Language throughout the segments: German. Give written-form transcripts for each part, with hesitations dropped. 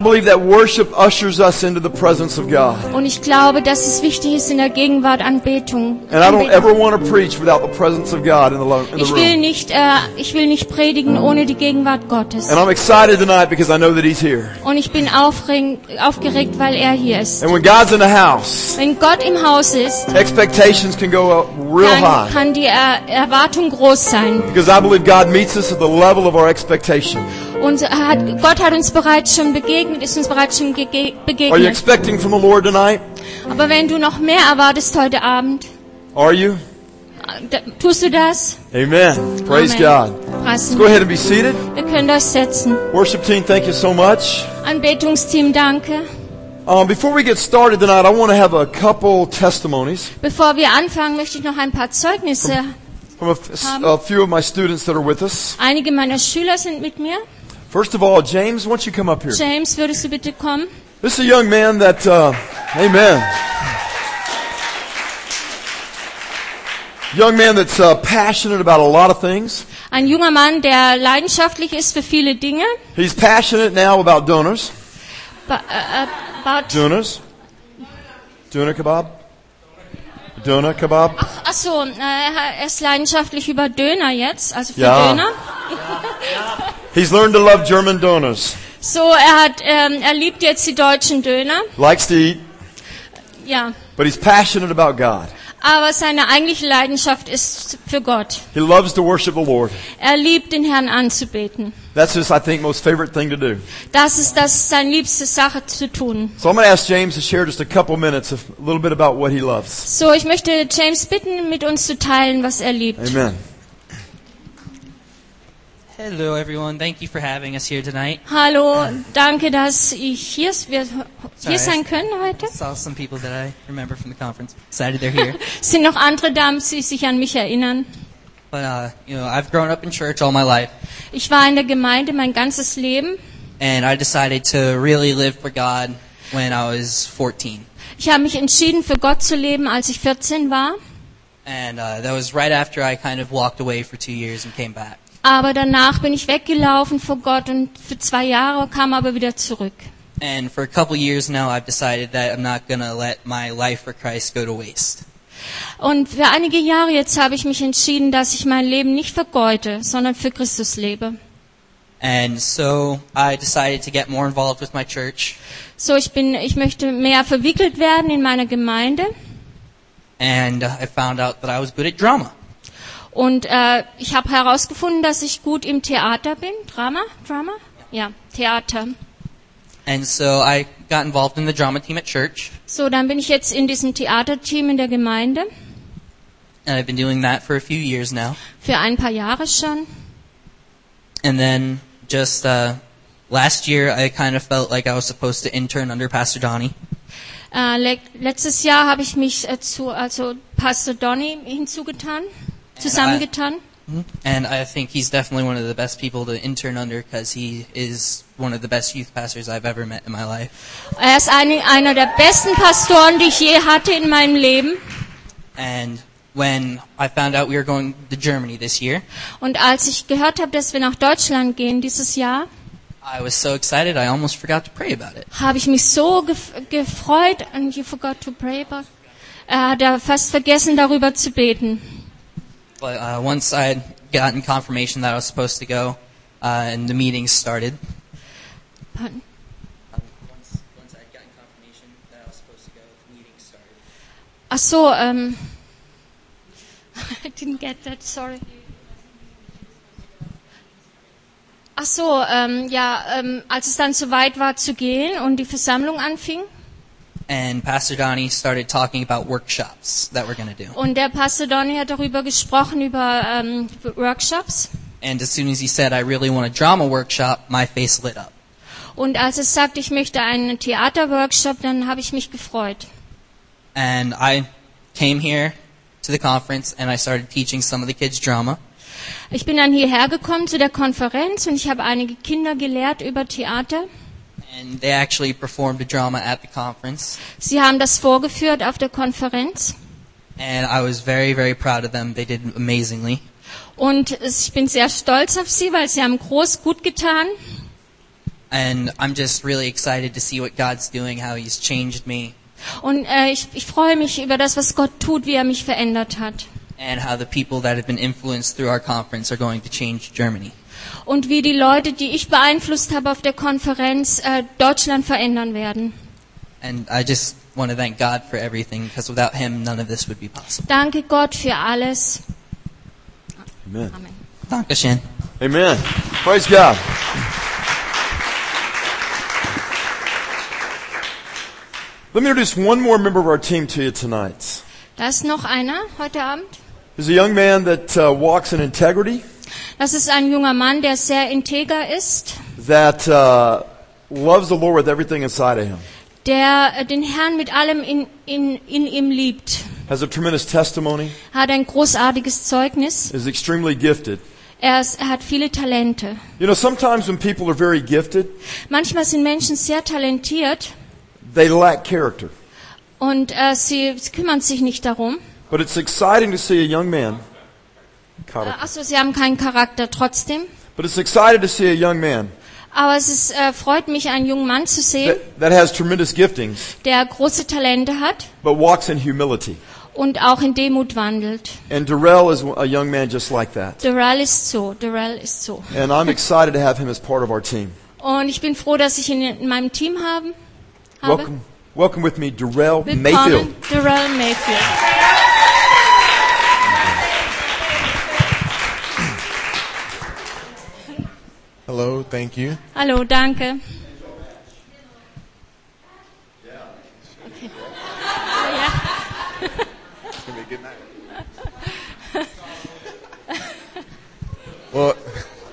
believe that worship ushers us into the presence of God. Und ich glaube, dass es wichtig ist in der Gegenwart Anbetung. And I don't ever want to preach without the presence of God in the room. Ich will nicht predigen ohne die Gegenwart Gottes. And I'm excited tonight because I know that He's here. Und ich bin aufgeregt, weil er hier ist. And when God's in the house, Wenn Gott im Haus ist, expectations can go up real dann high. kann die Erwartung groß sein. Because I believe God meets us at the level of our expectation. Und Gott hat uns bereits schon begegnet, ist uns bereits schon begegnet. Are you expecting from the Lord tonight? Aber wenn du noch mehr erwartest heute Abend, Are you? tust du das? Amen. Praise Amen. God. Preis Let's go ahead and be seated. Wir können euch setzen. Worship team, thank you so much. Anbetungsteam, danke. Before we get started tonight, I want to have a couple testimonies Bevor wir anfangen, möchte ich noch ein paar Zeugnisse. from a few of my students that are with us. Einige meiner Schüler sind mit mir. First of all, James, why don't you come up here? James, würdest du bitte kommen? This is a young man that, amen. Young man that's passionate about a lot of things. Ein junger Mann, der leidenschaftlich ist für viele Dinge. He's passionate now about donors. About Donuts? Doner kebab? Doner kebab? Ach so, er ist leidenschaftlich über Döner jetzt, also für Ja. Döner. He's learned to love German donors. So, er liebt jetzt die deutschen Döner. Likes to eat, Ja. but he's passionate about God. Aber seine eigentliche Leidenschaft ist für Gott. He loves to worship the Lord. Er liebt den Herrn anzubeten. That's his, I think, most favorite thing to do. Das ist seine liebste Sache zu tun. So I'm going to ask James to share just a couple minutes of a little bit about what he loves. So, ich möchte James bitten, mit uns zu teilen, was er liebt. Amen. Hello, everyone. Thank you for having us here tonight. Hallo, danke, dass wir hier sein können heute. Saw some people that I remember from the conference. Excited they're here. Es sind noch andere Damen, die sich an mich erinnern. But I've grown up in church all my life, Ich war in der Gemeinde mein ganzes Leben. and I decided to really live for God when I was 14. Ich habe mich entschieden, für Gott zu leben, als ich 14 war. And that was right after I kind of walked away for 2 years and came back. Aber danach bin ich weggelaufen vor Gott und für 2 Jahre kam aber wieder zurück. And for a couple years now, I've decided that I'm not going to let my life for Christ go to waste. Und für einige Jahre jetzt habe ich mich entschieden, dass ich mein Leben nicht vergeute, sondern für Christus lebe. And so I decided to get more involved with my church. So, ich möchte mehr verwickelt werden in meiner Gemeinde. And I found out that I was good at drama. Und ich habe herausgefunden, dass ich gut im Theater bin. Drama? Ja, Theater. And so I got involved in the drama team at church. So, dann bin ich jetzt in diesem Theaterteam in der Gemeinde. And I've been doing that for a few years now. Für ein paar Jahre schon. And then just last year, I kind of felt like I was supposed to intern under Pastor Donnie. Letztes Jahr habe ich mich zu Pastor Donnie zusammengetan. And I think he's definitely one of the best people to intern under because he is one of the best youth pastors I've ever met in my life. Er ist einer der besten Pastoren, die ich je hatte in meinem Leben. And when I found out we were going to Germany this year, Und als ich gehört habe, dass wir nach Deutschland gehen dieses Jahr, I was so excited I almost forgot to pray about it. habe ich mich so gefreut. And you forgot to pray about? Hat er fast vergessen, darüber zu beten. But once I had gotten confirmation that I was supposed to go, and the meetings started. Pardon? Once I had gotten confirmation that I was supposed to go, the meetings started. Ach so, I didn't get that, sorry. Ach so, als es dann soweit war zu gehen und die Versammlung anfing. And Pastor Donnie started talking about workshops that we're going to do. Und der Pastor Donnie hat darüber gesprochen, über Workshops. And as soon as he said, I really want a drama workshop, my face lit up. Und als er sagte, ich möchte einen Theaterworkshop, dann habe ich mich gefreut. And I came here to the conference and I started teaching some of the kids drama. Ich bin dann hierher gekommen zu der Konferenz und ich habe einige Kinder gelehrt über Theater. And they actually performed a drama at the conference. Sie haben das vorgeführt auf der Konferenz. And I was very, very proud of them. They did amazingly. Und ich bin sehr stolz auf sie, weil sie haben gut getan. And I'm just really excited to see what God's doing, how He's changed me, Und ich freue mich über das, was Gott tut, wie er mich verändert hat. and how the people that have been influenced through our conference are going to change Germany. Und wie die Leute, die ich beeinflusst habe auf der Konferenz, Deutschland verändern werden. And I just want to thank God for everything, because without Him, none of this would be possible. Danke Gott für alles. Amen. Amen. Dankeschön. Amen. Praise God. Let me introduce one more member of our team to you tonight. Da ist noch einer heute Abend. He's a young man that walks in integrity, Das ist ein junger Mann, der sehr integer ist, that loves the Lord with everything inside of him, der den Herrn mit allem in ihm liebt, has a tremendous testimony, hat ein großartiges Zeugnis, is extremely gifted. er hat viele Talente. You know, sometimes when people are very gifted, Manchmal sind Menschen sehr talentiert they lack character. und sie kümmern sich nicht darum. But it's exciting to see a young man, Achso, sie haben keinen Charakter trotzdem. but it's exciting to see a young man Aber es freut mich, einen jungen Mann zu sehen, that has tremendous giftings, der große Talente hat but walks in humility. und auch in Demut wandelt. And Darrell is a young man just like that. Darrell ist so. And I'm excited to have him as part of our team. Und ich bin froh, dass ich ihn in meinem Team habe. Welcome with me, Darrell Willkommen, Mayfield. Darrell Mayfield. Hello, thank you. Hallo, danke. Okay. Ja. It's gonna be a good night. Well,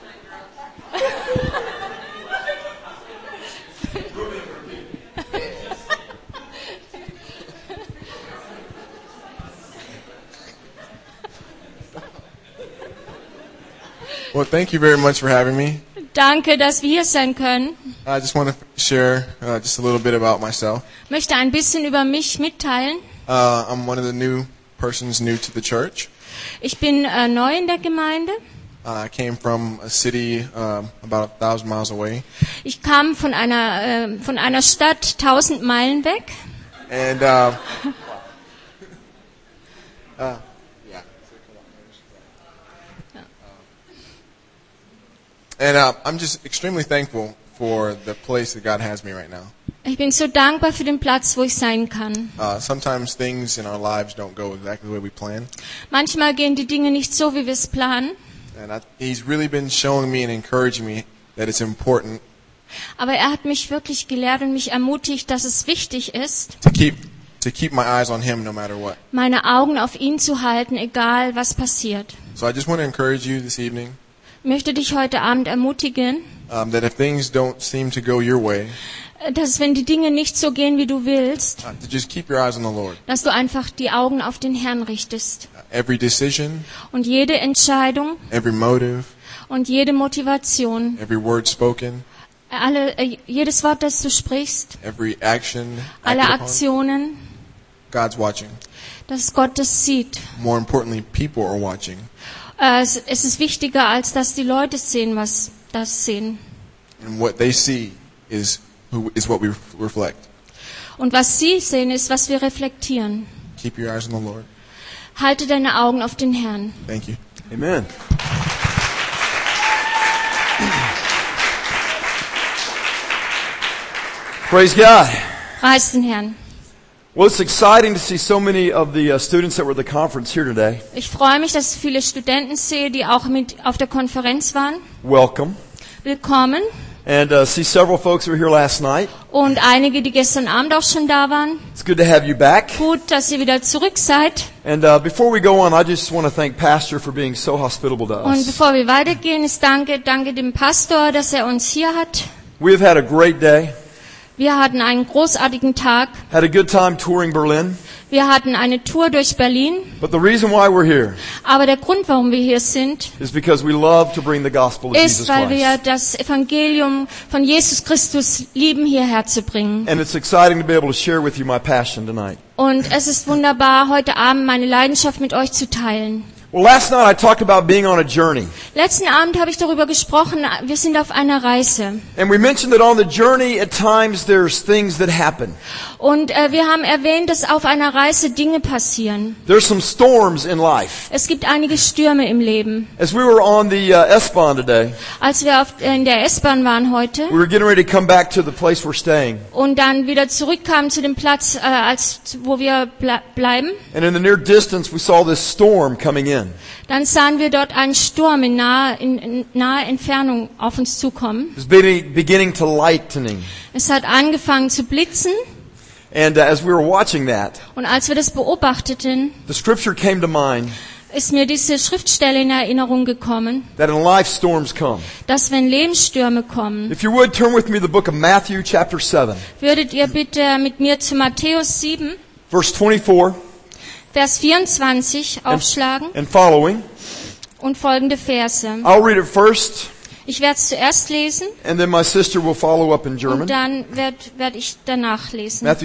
thank you very much for having me. Danke, dass wir hier sein können. I just want to share just a little bit about myself. Ich möchte ein bisschen über mich mitteilen. I'm one of the new persons new to the church. Ich bin neu in der Gemeinde. I came from a city about 1,000 miles away. Ich kam von einer Stadt 1000 Meilen weg. And I'm just extremely thankful for the place that God has me right now. Ich bin so dankbar für den Platz, wo ich sein kann. Sometimes things in our lives don't go exactly the way we plan. Manchmal gehen die Dinge nicht so, wie wir es planen. And He's really been showing me and encouraging me that it's important Aber er hat mich wirklich gelehrt und mich ermutigt, dass es wichtig ist, to keep my eyes on Him no matter what. meine Augen auf ihn zu halten, egal was passiert. So I just want to encourage you this evening Ich möchte dich heute Abend ermutigen, that if things don't seem to go your way, dass wenn die Dinge nicht so gehen, wie du willst, to just keep your eyes on the Lord. dass du einfach die Augen auf den Herrn richtest. Every decision, Und jede Entscheidung every motive, und jede Motivation, every word spoken, jedes Wort, das du sprichst, every action, alle acted upon, Aktionen, God's watching. dass Gott das sieht. More importantly, people are watching. Es ist wichtiger, als dass die Leute sehen, was das sehen. And what they see is what we reflect. Und was sie sehen, ist, was wir reflektieren. Keep your eyes on the Lord. Halte deine Augen auf den Herrn. Thank you. Amen. Praise God. Preis den Herrn. Well, it's exciting to see so many of the students that were at the conference here today. Ich freue mich, dass ich viele Studenten sehe, die auch mit auf der Konferenz waren. Welcome. Willkommen. And see several folks who were here last night. Und einige, die gestern Abend auch schon da waren. It's good to have you back. Gut, dass ihr wieder zurück seid. And before we go on, I just want to thank Pastor for being so hospitable to Und us. bevor wir weitergehen, ist danke dem Pastor, dass er uns hier hat. We have had a great day. Wir hatten einen großartigen Tag. Had a good time touring Berlin. Wir hatten eine Tour durch Berlin. But the reason why we're here Aber der Grund, warum wir hier sind, is because we love to bring the gospel of Jesus ist, weil wir Christ. das Evangelium von Jesus Christus lieben, hierher zu bringen. And it's exciting to be able to share with you my passion tonight. Und es ist wunderbar, heute Abend meine Leidenschaft mit euch zu teilen. Well, last night I talked about being on a journey. Letzten Abend habe ich darüber gesprochen, wir sind auf einer Reise. And we mentioned that on the journey at times there's things that happen. Und wir haben erwähnt, dass auf einer Reise Dinge passieren. There's some storms in life. Es gibt einige Stürme im Leben. As we were on the S-Bahn today, Als wir in der S-Bahn waren heute we were getting ready to come back to the place we're staying. und dann wieder zurückkamen zu dem Platz, wo wir bleiben, And in the near distance we saw this storm coming in. dann sahen wir dort einen Sturm in naher Entfernung auf uns zukommen. It was beginning to lightening. Es hat angefangen zu blitzen And as we were watching that, und als wir das beobachteten, the scripture came to mind ist mir diese Schriftstelle in Erinnerung gekommen, that in life storms come. dass wenn Lebensstürme kommen, If you would, turn with me to the book of Matthew chapter 7, würdet ihr bitte mit mir zu Matthäus 7, verse 24 Vers 24 aufschlagen and following. und folgende Verse. I'll read it first, Ich werde es zuerst lesen and then my sister will follow up in German. und dann werd ich danach lesen. Matthew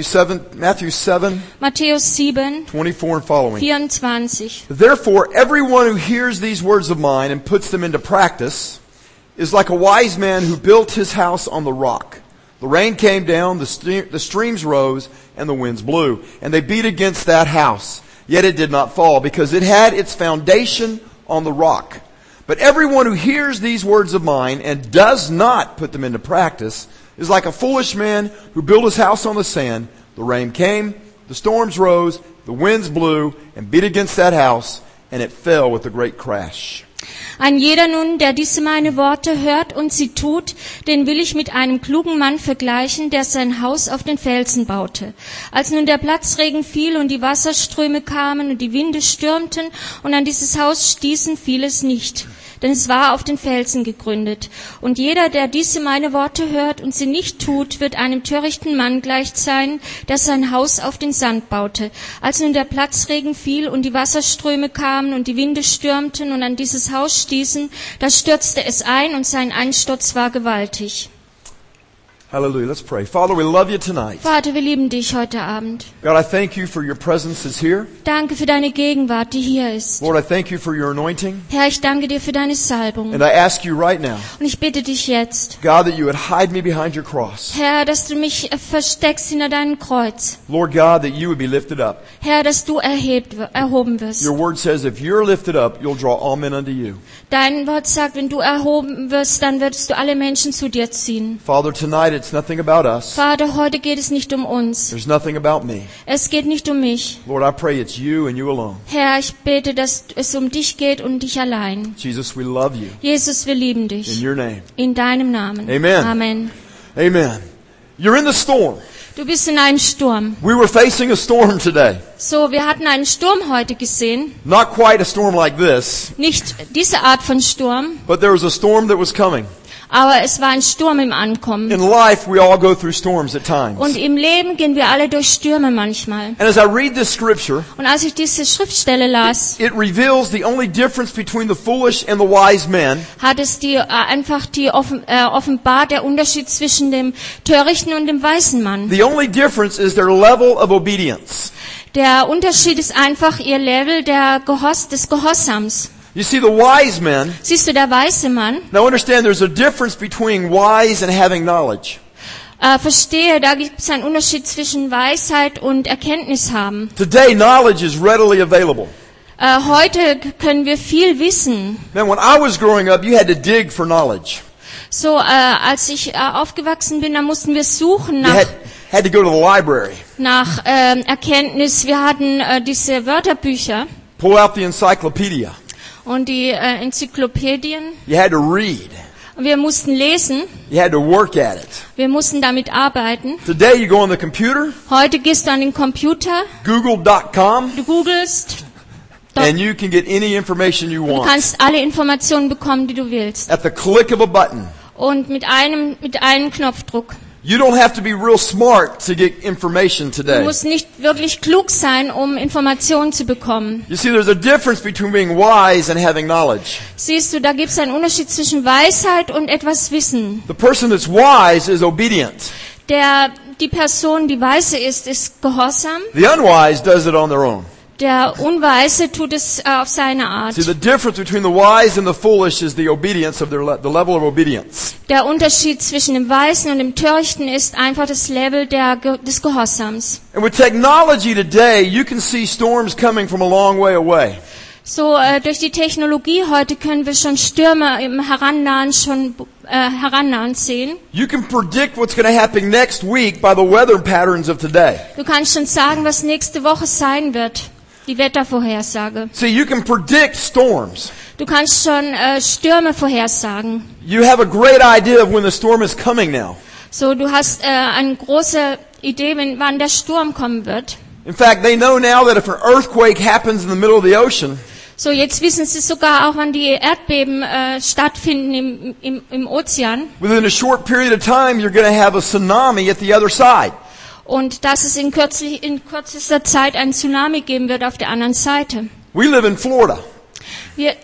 7, Matthäus 7, 24 and following. 24. Therefore, everyone who hears these words of mine and puts them into practice is like a wise man who built his house on the rock. The rain came down, the streams rose, and the winds blew. And they beat against that house. Yet it did not fall, because it had its foundation on the rock. But everyone who hears these words of mine and does not put them into practice is like a foolish man who built his house on the sand. The rain came, the storms rose, the winds blew, and beat against that house, and it fell with a great crash. Ein jeder nun, der diese meine Worte hört und sie tut, den will ich mit einem klugen Mann vergleichen, der sein Haus auf den Felsen baute. Als nun der Platzregen fiel und die Wasserströme kamen und die Winde stürmten und an dieses Haus stießen, fiel es nicht. Denn es war auf den Felsen gegründet. Und jeder, der diese meine Worte hört und sie nicht tut, wird einem törichten Mann gleich sein, der sein Haus auf den Sand baute. Als nun der Platzregen fiel und die Wasserströme kamen und die Winde stürmten und an dieses Haus stießen, da stürzte es ein und sein Einsturz war gewaltig. Hallelujah. Let's pray. Father, we love you tonight. Vater, wir lieben dich heute Abend. God, I thank you for your presence that's here. Danke für deine Gegenwart, die hier ist. Lord, I thank you for your anointing. Herr, ich danke dir für deine Salbung. And I ask you right now, Und ich bitte dich jetzt, God, that you would hide me behind your cross. Herr, dass du mich versteckst hinter deinem Kreuz. Lord God, that you would be lifted up. Herr, dass du erhoben wirst. Your word says if you're lifted up, you'll draw all men unto you. Dein Wort sagt, wenn du erhoben wirst, dann wirst du alle Menschen zu dir ziehen. Father, tonight it's nothing about us. Vater, heute geht es nicht um uns. There's nothing about me. Es geht nicht um mich. Lord, I pray it's you and you alone. Herr, ich bete, dass es um dich geht und dich allein. Jesus, we love you. Jesus, wir lieben In dich. your name. In deinem Namen. Amen. Amen. Amen. You're in the storm. Du bist in einem Sturm. We were facing a storm today. So, wir hatten einen Sturm heute gesehen. Not quite a storm like this, Nicht diese Art von Sturm, but there was a storm that was coming. aber es war ein Sturm im Ankommen. In life, we all go through storms at times. Und im Leben gehen wir alle durch Stürme manchmal. And as I read this scripture, Und als ich diese Schriftstelle las, it reveals the only difference between the foolish and the wise men hat es offenbart der Unterschied zwischen dem Törichten und dem weisen Mann. The only difference is their level of obedience. Der Unterschied ist einfach ihr Level des Gehorsams. You see, the wise men, Siehst du, der weise Mann, now understand there's a difference between wise and having knowledge. verstehe, da gibt es einen Unterschied zwischen Weisheit und Erkenntnis haben. Today, knowledge is readily available. Heute können wir viel wissen. Man, when I was growing up, you had to dig for knowledge. So, als ich aufgewachsen bin, da mussten wir suchen You had to go to the library, nach Erkenntnis. Wir hatten diese Wörterbücher pull out the encyclopedia. und die Enzyklopädien. You had to read. Und wir mussten lesen. You had to work at it. Wir mussten damit arbeiten. Today, you go on the computer, Heute gehst du an den Computer, google.com, du googelst, and you can get any information you du want kannst alle Informationen bekommen, die du willst. at the click of a button. Und mit einem Knopfdruck. You don't have to be real smart to get information Du today. musst nicht wirklich klug sein, um Informationen zu bekommen. You see, there's a difference between being wise and having knowledge. Siehst du, da gibt es einen Unterschied zwischen Weisheit und etwas Wissen. The person that's wise is obedient. Die Person, die weise ist gehorsam. The unwise does it on their own. Der Unweise tut es auf seine Art. See, the difference between the wise and the foolish is the obedience of the level of obedience. Der Unterschied zwischen dem Weisen und dem Törichten ist einfach das Level des Gehorsams. And with technology today, you can see storms coming from a long way away. So durch die Technologie heute können wir schon Stürme im Herannahen sehen. You can predict what's going to happen next week by the weather patterns of today. Du kannst schon sagen, was nächste Woche sein wird. Die Wettervorhersage. See, you can predict storms. Du kannst schon Stürme vorhersagen. You have a great idea of when the storm is coming now. So, du hast eine große Idee, wann der Sturm kommen wird. In fact, they know now that if an earthquake happens in the middle of the ocean, So, jetzt wissen sie sogar auch, wann die Erdbeben stattfinden im Ozean. within a short period of time, you're going to have a tsunami at the other side. Und dass es in kürzester Zeit einen Tsunami geben wird auf der anderen Seite. We live in Florida. Wir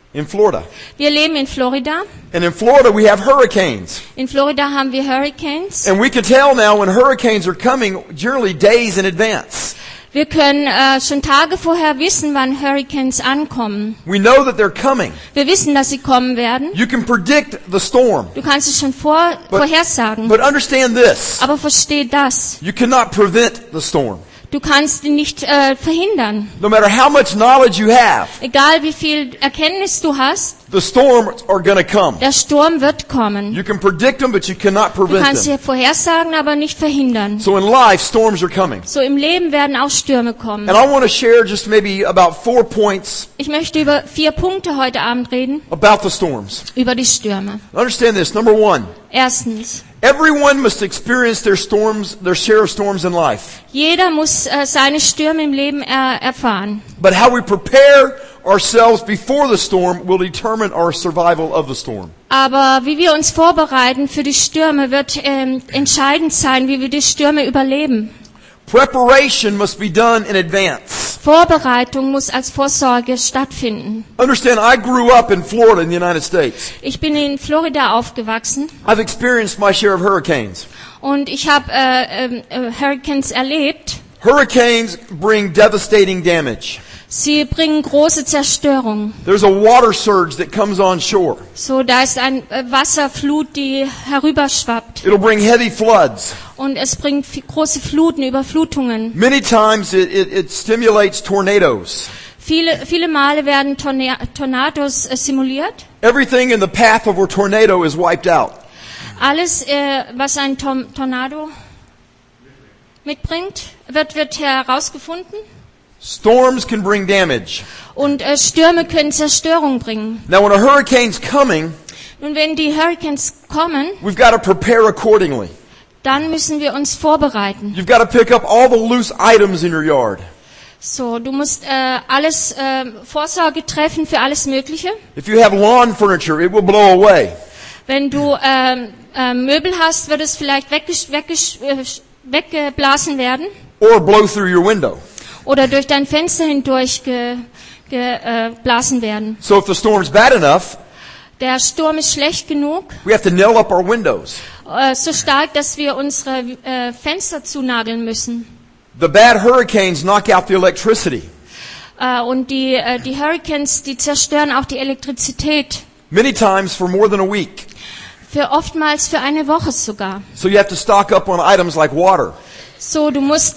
leben in Florida. And in Florida, we have hurricanes. In Florida haben wir Hurricanes. And we can tell now when hurricanes are coming, generally days in advance. Wir können schon Tage vorher wissen, wann Hurricanes ankommen. We know that they're coming. Wir wissen, dass sie kommen werden. You can predict the storm. Du kannst es schon vorhersagen. But understand this. Aber versteh das. You cannot prevent the storm. Du kannst ihn nicht verhindern. No matter how much knowledge you have, Egal wie viel Erkenntnis du hast, the storms are going to come. der Sturm wird kommen. You can predict them, but you cannot Du prevent kannst them. sie vorhersagen, aber nicht verhindern. So in life, storms are coming. So im Leben werden auch Stürme kommen. And I want to share just maybe about 4 points Ich möchte über 4 Punkte heute Abend reden, about the storms. über die Stürme. Understand this. Number 1, Erstens, everyone must experience their share of storms in life. jeder muss seine Stürme im Leben erfahren. But how we prepare ourselves before the storm will determine our survival of the storm. Aber wie wir uns vorbereiten für die Stürme, wird entscheidend sein, wie wir die Stürme überleben. Preparation must be done in advance. Vorbereitung muss als Vorsorge stattfinden. Understand, I grew up in Florida in the United States. Ich bin in Florida aufgewachsen I've experienced my share of hurricanes. und ich habe Hurricanes erlebt. Hurricanes bring devastating damage. Sie bringen große Zerstörung. There's a water surge that comes on shore. So, da ist eine Wasserflut, die herüberschwappt. It'll bring heavy floods. Und es bringt große Fluten, Überflutungen. Many times it stimulates tornadoes. Viele Male werden Tornados simuliert. Everything in the path of a tornado is wiped out. Alles, was ein Tornado mitbringt, wird herausgefunden. Storms can bring damage. Und Stürme können Zerstörung bringen. Now when a hurricane's coming, Nun, wenn die Hurricanes kommen, we've got to prepare accordingly. dann müssen wir uns vorbereiten. You've got to pick up all the loose items in your yard. So, du musst alles Vorsorge treffen für alles Mögliche. If you have lawn furniture, it will blow away. Wenn du Möbel hast, wird es vielleicht weggeblasen werden Or blow through your window. oder durch dein Fenster hindurch geblasen werden. So if the storm's bad enough, Der Sturm ist schlecht genug, we have to nail up our windows. so stark, dass wir unsere Fenster zunageln müssen. The bad hurricanes knock out the electricity. Und die Hurricanes, die zerstören auch die Elektrizität. Many times for more than a week. Oftmals für eine Woche sogar. So you have to stock up on items like water. So, du musst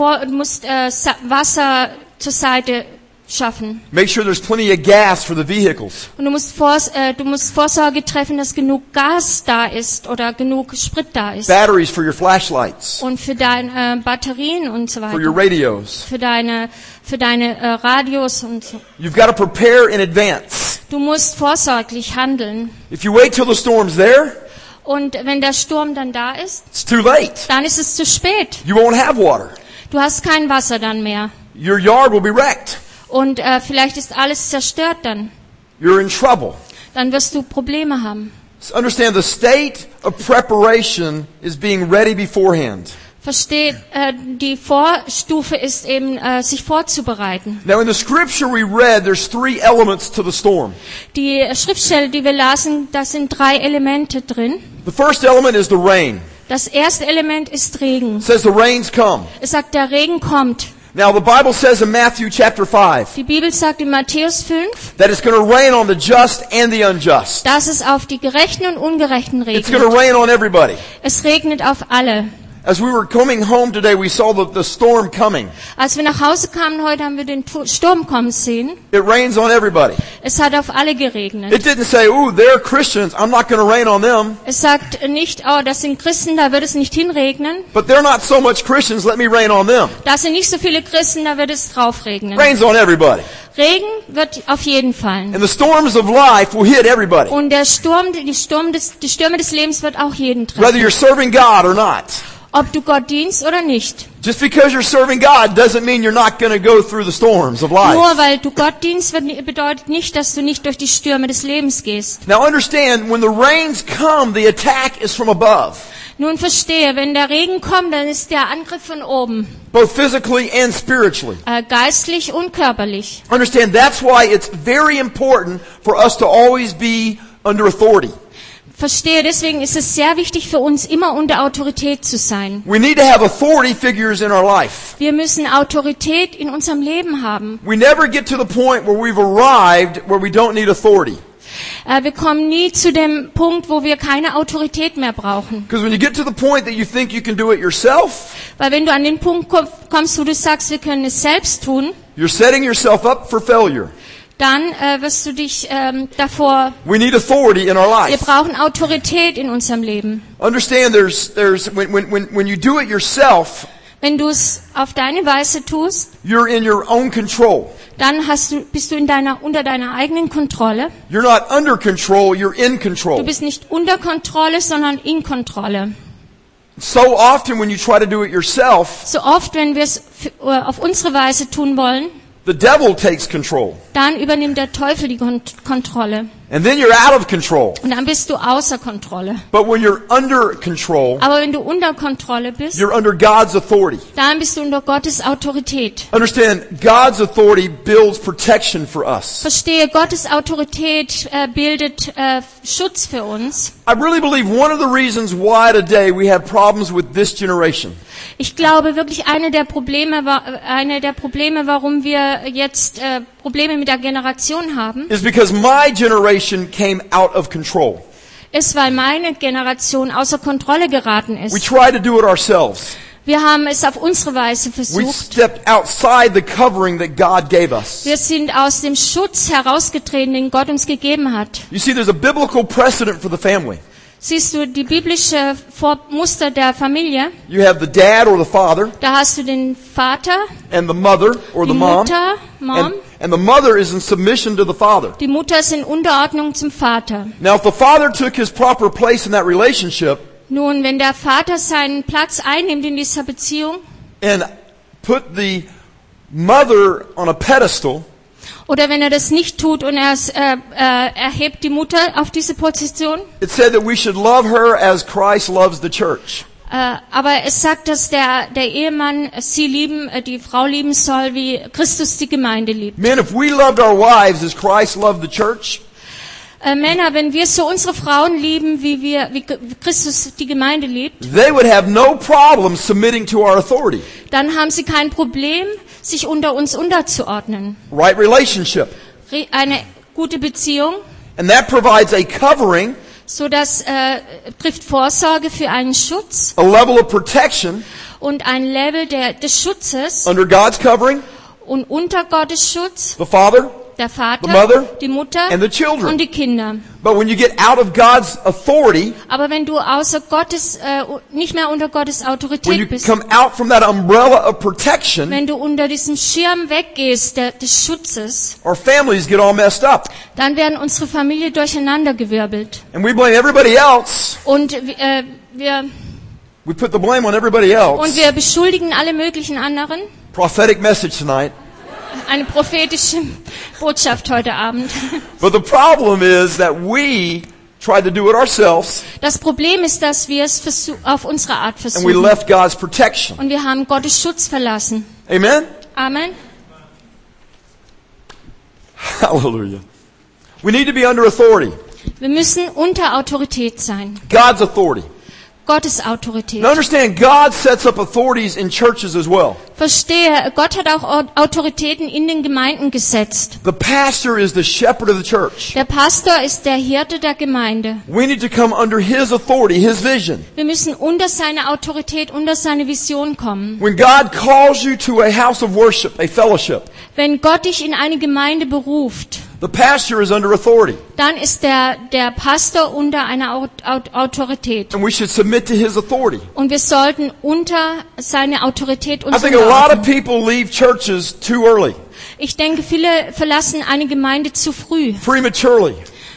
Wasser zur Seite schaffen. Make sure there's plenty of gas for the vehicles. Und du musst Vorsorge treffen, dass genug Gas da ist oder genug Sprit da ist. Batteries for your flashlights. Und für deine Batterien und so For your weiter. radios. Für deine Radios und so. You've got to prepare in advance. Du musst vorsorglich handeln. If you wait till the storm's there, Und wenn der Sturm dann da ist, it's too late. dann ist es zu spät. You won't have water. Du hast kein Wasser dann mehr. Your yard will be wrecked. Und vielleicht ist alles zerstört dann. You're in trouble. Dann wirst du Probleme haben. So understand, the state of preparation is being ready beforehand. Versteht, die Vorstufe ist eben, sich vorzubereiten. Now in the scripture we read, there's 3 elements to the storm. Die Schriftstelle, die wir lasen, da sind 3 Elemente drin. The first element is the rain. Das erste Element ist Regen. It says the rains come. Es sagt, der Regen kommt. Now the Bible says in Matthew chapter 5 Die Bibel sagt in Matthäus 5, that it's going to rain on the just and the unjust. dass es auf die Gerechten und Ungerechten It's going to regnet. rain on everybody. Es regnet auf alle. As we were coming home today, we saw the storm coming. Als wir nach Hause kamen heute, haben wir den Sturm kommen sehen. It rains on everybody. Es hat auf alle geregnet. It didn't say, ooh, they're Christians, I'm not going to rain on them. Es sagt nicht, oh, das sind Christen, da wird es nicht hinregnen. But they're not so much Christians, let me rain on them. Da sind nicht so viele Christen, da wird es drauf regnen. Rains on everybody. Regen wird auf jeden fallen. And the storms of life will hit everybody. Und der die Stürme des Lebens wird auch jeden Whether treffen. you're serving God or not. Ob du Gott dienst oder nicht. Just because you're serving God doesn't mean you're not going to go through the storms of life. Nur weil du Gott dienst, bedeutet nicht, dass du nicht durch die Stürme des Lebens gehst. Now understand, when the rains come, the attack is from above. Nun verstehe, wenn der Regen kommt, dann ist der Angriff von oben. Both physically and spiritually. Geistlich und körperlich. Understand, that's why it's very important for us to always be under authority. Verstehe, deswegen ist es sehr wichtig für uns, immer unter Autorität zu sein. We need to have authority figures in our life. Wir müssen Autorität in unserem Leben haben. We never get to the point where we've arrived where we don't need authority. Wir kommen nie zu dem Punkt, wo wir keine Autorität mehr brauchen. Because when you get to the point that you think you can do it yourself, Weil wenn du an den Punkt kommst, wo du sagst, wir können es selbst tun, you're setting yourself up for failure. dann wirst du dich davor... We need authority in our Wir life. brauchen Autorität in unserem Leben. Understand, when you do it yourself, Wenn du es auf deine Weise tust, you're in your own control. dann bist du unter deiner eigenen Kontrolle. You're not under control, you're in Du control. bist nicht unter Kontrolle, sondern in Kontrolle. So often when you try to do it yourself, So oft, wenn wir es auf unsere Weise tun wollen, the devil takes control. dann übernimmt der Teufel die Kontrolle. And then you're out of control. Und dann bist du außer Kontrolle. But when you're under control, Aber wenn du unter Kontrolle bist, you're under God's authority. dann bist du unter Gottes Autorität. Understand, God's authority builds protection for us. Verstehe, Gottes Autorität bildet Schutz für uns. I really believe one of the reasons why today we have problems with this generation Ich glaube wirklich, eine der Probleme, warum wir jetzt Probleme mit der Generation haben, is because my generation came out of control. ist, weil meine Generation außer Kontrolle geraten We ist. tried to do it ourselves. Wir haben es auf unsere Weise We versucht. stepped outside the covering that God gave us. Wir sind aus dem Schutz herausgetreten, den Gott uns gegeben hat. You see, there's a biblical precedent for the family. Siehst du die biblische Muster der Familie? You have the dad or the father Da hast du den Vater, and the mother or die the mom. Mutter, Mom. And the mother is in submission to the father. Die Mutter ist in Unterordnung zum Vater. Now, if the father took his proper place in that relationship Nun, wenn der Vater seinen Platz einnimmt in dieser Beziehung and put the mother on a pedestal, oder wenn er das nicht tut und er erhebt die Mutter auf diese Position, it said that we should love her as Christ loves the church. aber es sagt, dass der Ehemann die Frau lieben soll, wie Christus die Gemeinde liebt. Men, if we loved our wives as Christ loved the church, Männer, wenn wir so unsere Frauen lieben, wie Christus die Gemeinde liebt, they would have no problem submitting to our authority. dann haben sie kein Problem, sich unter uns unterzuordnen. Right relationship. Eine gute Beziehung, And that provides a covering, so das trifft Vorsorge für einen Schutz a level of protection und ein Level des Schutzes under God's covering, und unter Gottes Schutz, the father, der Vater, the mother, die Mutter and the children. und die Kinder. But when you get out of God's authority, Aber wenn du nicht mehr unter Gottes when you Autorität bist, come out from that umbrella of protection, wenn du unter diesem Schirm weggehst des Schutzes, our families get all messed up. dann werden unsere Familie durcheinandergewirbelt. And we blame everybody else. Und wir We put the blame on everybody else. beschuldigen alle möglichen anderen. Prophetic message tonight. Eine prophetische Botschaft heute Abend. But the problem is that we tried to do it ourselves, Das Problem ist, dass wir es auf unsere Art and we versuchen. left God's protection. Und wir haben Gottes Schutz verlassen. Amen? Amen. Hallelujah. We need to be under authority. Wir müssen unter Autorität sein. God's authority. Gottes Autorität. Now understand, God sets up authorities in churches as well. Verstehe, Gott hat auch Autoritäten in den Gemeinden gesetzt. The pastor is the shepherd of the church. Der Pastor ist der Hirte der Gemeinde. We need to come under his authority, his vision. Wir müssen unter seine Autorität, unter seine Vision kommen. When God calls you to a house of worship, a fellowship, Wenn Gott dich in eine Gemeinde beruft, the pastor is under authority. dann ist der Pastor unter einer Autorität. And we should submit to his authority. Und wir sollten unter seine Autorität uns I think a lot of unterordnen. people leave churches too early, Ich denke, viele verlassen eine Gemeinde zu früh. prematurely,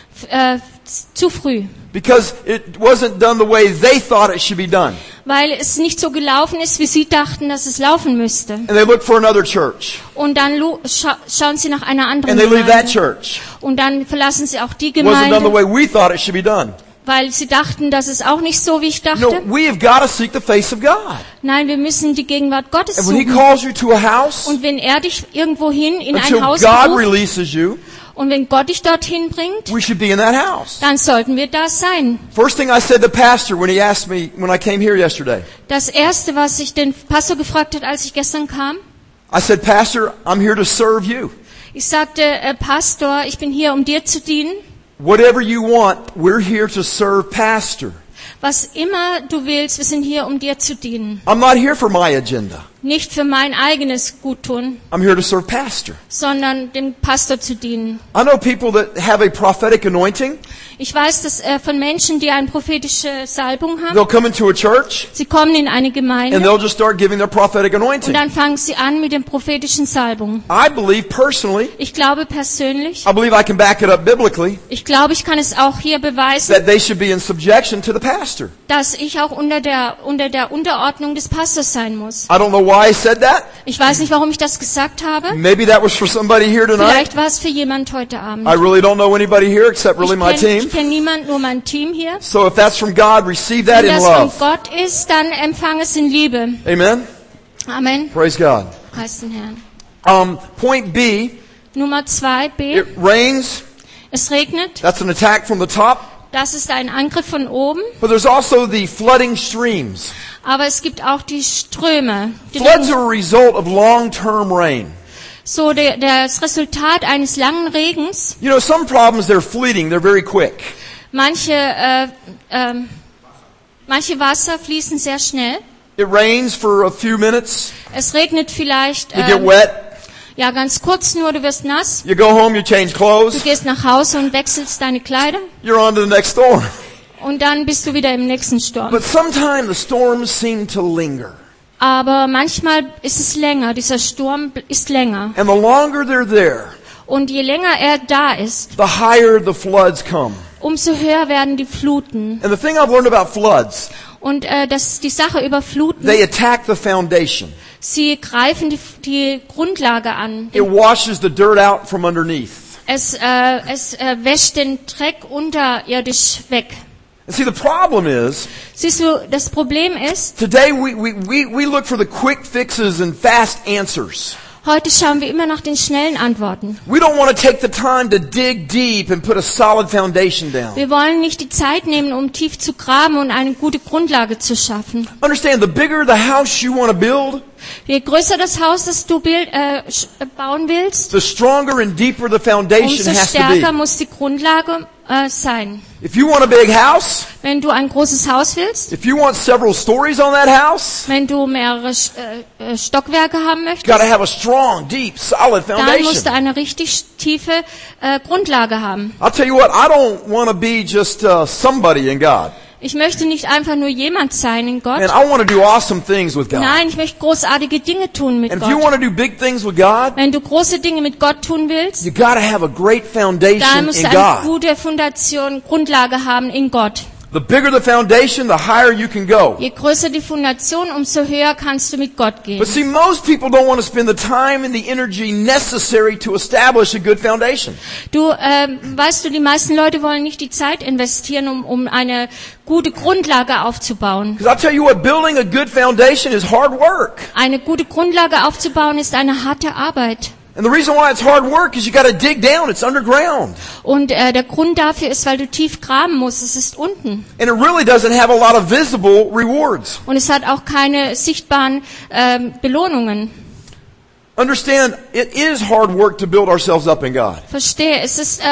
Zu früh. because it wasn't done the way they thought it should be done. Weil es nicht so gelaufen ist, wie sie dachten, dass es laufen müsste. And they look for another church. Und dann schauen sie nach einer anderen And they leave that Gemeinde. church. Und dann verlassen sie auch die It wasn't done the Gemeinde, way we thought it should be done. weil sie dachten, dass es auch nicht so, wie ich No, dachte. we have got to seek the face of God. Nein, wir müssen die Gegenwart Gottes And when he suchen. calls you to a house, Und wenn er dich irgendwohin in until ein Haus God beruft, releases you, und wenn Gott dich dorthin bringt, we should be in that house. dann sollten wir da sein. First thing I said to the pastor when he asked me when I came here yesterday, Das Erste, was ich den Pastor gefragt hat, als ich gestern kam, I said, Pastor, I'm here to serve you. ich sagte, Pastor, ich bin hier, um dir zu dienen. Whatever you want, we're here to serve Pastor. Was immer du willst, wir sind hier, um dir zu dienen. I'm not here for my agenda. Nicht für mein eigenes Guttun, I'm here to serve Pastor. sondern dem Pastor zu dienen. I know people that have a prophetic anointing. Ich weiß, dass von Menschen, die eine prophetische Salbung haben, They'll come into a church sie kommen in eine and Gemeinde they'll just start giving their prophetic und anointing. dann fangen sie an mit den prophetischen Salbungen. I believe personally, Ich glaube persönlich, I believe I can back it up biblically, ich glaube, ich kann es auch hier beweisen, that they should be in subjection to the pastor. dass ich auch unter der Unterordnung des Pastors sein muss. I don't know why I said that. Ich weiß nicht, warum ich das gesagt habe. Maybe that was for somebody here tonight. Vielleicht war es für jemand heute Abend. I really don't know anybody here except really my Ich team. kenne niemand, nur mein Team hier. So if that's from God, receive that Wenn in das von love. Gott ist, dann empfang es in Liebe. Amen. Amen. Praise God. Preis den Herrn. Point B, Nummer 2b. it rains. Es regnet. That's an attack from the top. Das ist ein Angriff von oben. But there's also the flooding streams. Aber es gibt auch die Ströme. Floods are a result of long-term rain. So das Resultat eines langen Regens. You know, some problems, they're fleeting, they're very quick. Manche Wasser fließen sehr schnell. It rains for a few minutes, Es regnet vielleicht you get wet, ja ganz kurz nur, du wirst nass. you go home, you change Du clothes, gehst nach Hause und wechselst deine Kleider. you're on to the next storm. Und dann bist du wieder im nächsten Sturm. But sometimes the storms seem to linger. Aber manchmal ist es länger, dieser Sturm ist länger. And the longer they're there, Und je länger er da ist, the higher the floods come. umso höher werden die Fluten. And the thing I've learned about floods, Und das die Sache über Fluten, they attack the foundation. sie greifen die Grundlage an. It washes the dirt out from underneath. Es wäscht den Dreck unterirdisch weg. And see, the problem is, Siehst du, das Problem ist, today we look for the quick fixes and fast answers. heute schauen wir immer nach den schnellen Antworten. We don't want to take the time to dig deep and put a solid foundation down. Wir wollen nicht die Zeit nehmen, um tief zu graben und eine gute Grundlage zu schaffen. Understand, the bigger the house you want to build, Je größer das Haus, das du bauen willst, the stronger and deeper the foundation umso has to stärker be. muss die Grundlage sein. If you want a big house, Wenn du ein großes Haus willst, if you want several stories on that house, wenn du mehrere Stockwerke haben you möchtest, got to have a strong, deep, solid dann musst du foundation. eine richtig tiefe Grundlage haben. I'll tell you what, I don't want to be just somebody in God. Ich möchte nicht einfach nur jemand sein in Gott. And I want to do awesome things with God. Nein, ich möchte großartige Dinge tun mit And if you Gott. want to do big things with God, Wenn du große Dinge mit Gott tun willst, you got to have a great dann foundation musst in du eine God. gute Fundation, Grundlage haben in Gott. The bigger the foundation, the higher you can go. Je größer die Fundation, umso höher kannst du mit Gott gehen. But see, most people don't want to spend the time and the energy necessary to establish a good foundation. Weißt du, die meisten Leute wollen nicht die Zeit investieren, um eine gute Grundlage aufzubauen. Because I'll tell you what, building a good foundation is hard work. Eine gute Grundlage aufzubauen ist eine harte Arbeit. And the reason why it's hard work is you got to dig down. It's underground. Und der Grund dafür ist, weil du tief graben musst. Es ist unten. And it really doesn't have a lot of visible rewards. Und es hat auch keine sichtbaren Belohnungen. Understand, it is hard work to build ourselves up in God. Verstehe, es ist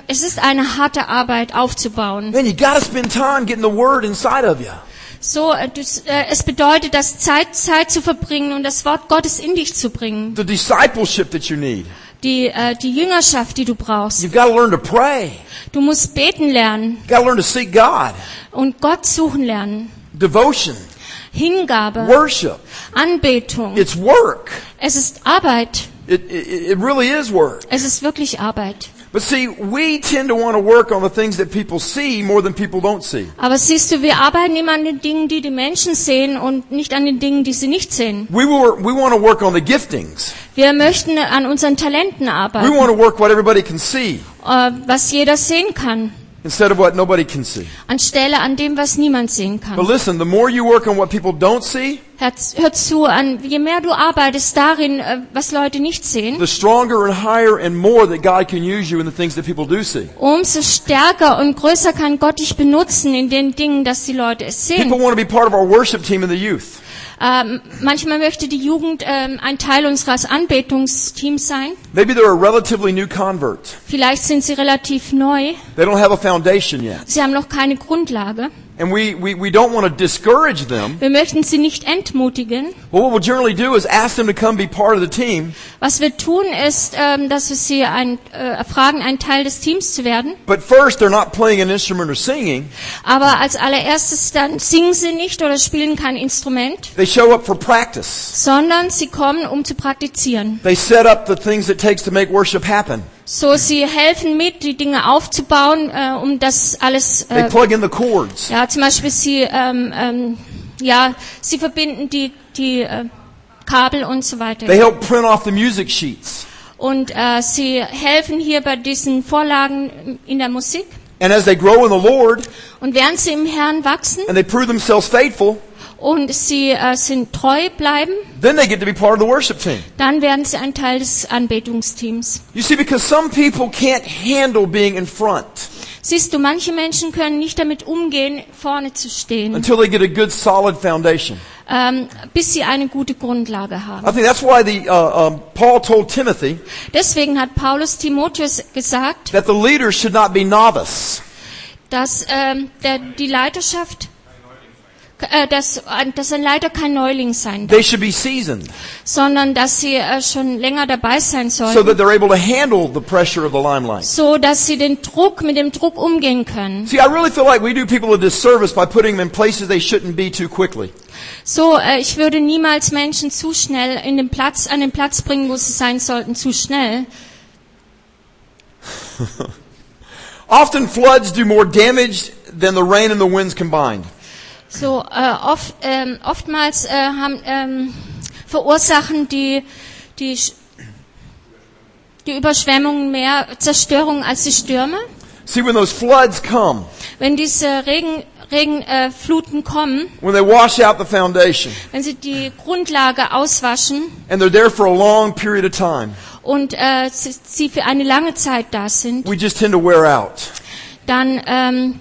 eine harte Arbeit aufzubauen. Man, you got to spend time getting the Word inside of you. So, es bedeutet, das Zeit zu verbringen und das Wort Gottes in dich zu bringen. The discipleship that you need. Die Jüngerschaft, die du brauchst. You've got to learn to pray. Du musst beten lernen You've got to learn to seek God. und Gott suchen lernen. Devotion. Hingabe, Worship. Anbetung. It's work. Es ist Arbeit. It really is work. Es ist wirklich Arbeit. But see, we tend to want to work on the things that people see more than people don't see. Aber siehst du, wir arbeiten immer an den Dingen, die die Menschen sehen und nicht an den Dingen, die sie nicht sehen. We want to work on the giftings. Wir möchten an unseren Talenten We arbeiten, want to work what everybody can see was jeder sehen kann, instead of what nobody can see. anstelle an dem, was niemand sehen But kann. listen, the more you work on what people don't see, Hör zu, je mehr du arbeitest darin, was Leute nicht sehen, the stronger and higher and more that God can use you in the things that people do see. umso stärker und größer kann Gott dich benutzen in den Dingen, dass die Leute es People sehen. want to be part of our worship team in the youth. Manchmal möchte die Jugend ein Teil unseres Anbetungsteams sein. Maybe they're a relatively new convert. Vielleicht sind sie relativ neu. They don't have a foundation yet. Sie haben noch keine Grundlage. And we don't want to discourage them. Wir möchten sie nicht entmutigen. But what we'll generally do is ask them to come be part of the team. Was wir tun, ist, dass wir sie fragen, ein Teil des Teams zu werden. But first, they're not playing an instrument or singing. Aber als allererstes dann singen sie nicht oder spielen kein Instrument, They show up for practice. sondern sie kommen, um zu praktizieren. They set up the things it takes to make worship happen. So, sie helfen mit, die Dinge aufzubauen, um das alles, They plug in the chords. ja, zum Beispiel sie verbinden die Kabel und so weiter. They help print off the music sheets. Und sie helfen hier bei diesen Vorlagen in der Musik. And as they grow in the Lord Und während sie im Herrn wachsen and they prove themselves faithful, und sie sind treu bleiben, then they get to be part of the worship team. dann werden sie ein Teil des Anbetungsteams. You see, because some people can't handle being in front Siehst du, manche Menschen können nicht damit umgehen, vorne zu stehen, until they get a good solid foundation. bis sie eine gute Grundlage haben. I think that's why Paul told Timothy Deswegen hat Paulus Timotheus gesagt, that the leaders should not be novice. dass die Leiterschaft, dass ein Leiter kein Neuling sein darf, They should be seasoned sondern dass sie schon länger dabei sein so sollten, that they're able to handle the pressure of the limelight. so dass sie mit dem Druck umgehen können. See, I really feel like we do people a disservice by putting them in places they shouldn't be too quickly. So, ich würde niemals Menschen zu schnell an den Platz bringen, wo sie sein sollten, zu schnell. Often floods do more damage than the rain and the winds combined. So, oftmals verursachen die Überschwemmungen mehr Zerstörung als die Stürme. See, when those floods come, Wenn diese Fluten kommen, when they wash out the foundation, wenn sie die Grundlage auswaschen and they're there for a long period of time, und sie für eine lange Zeit da sind, we just tend to wear out. dann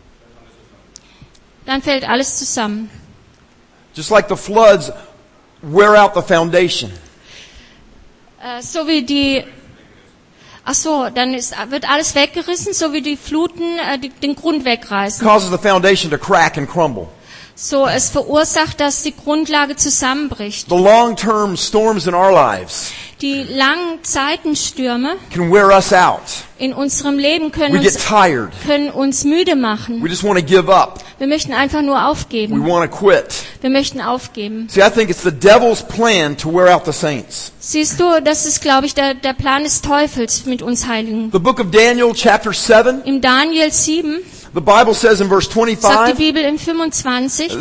fällt alles zusammen. Just like the floods wear out the foundation. So wie dann wird alles weggerissen, so wie die Fluten den Grund wegreißen. Causes the foundation to crack and crumble. So, es verursacht, dass die Grundlage zusammenbricht. The long-term storms in our lives Die langen Zeitenstürme can wear us out. in unserem Leben We können get tired. uns müde machen. We just want to give up. Wir möchten einfach nur We aufgeben. want to quit. Wir möchten aufgeben. See, I think it's the devil's plan to wear out the saints. Siehst du, das ist, glaube ich, der Plan des Teufels mit uns Heiligen. The book of Daniel, chapter 7, Im Daniel 7 the Bible says in verse sagt die 25 Bibel im 25,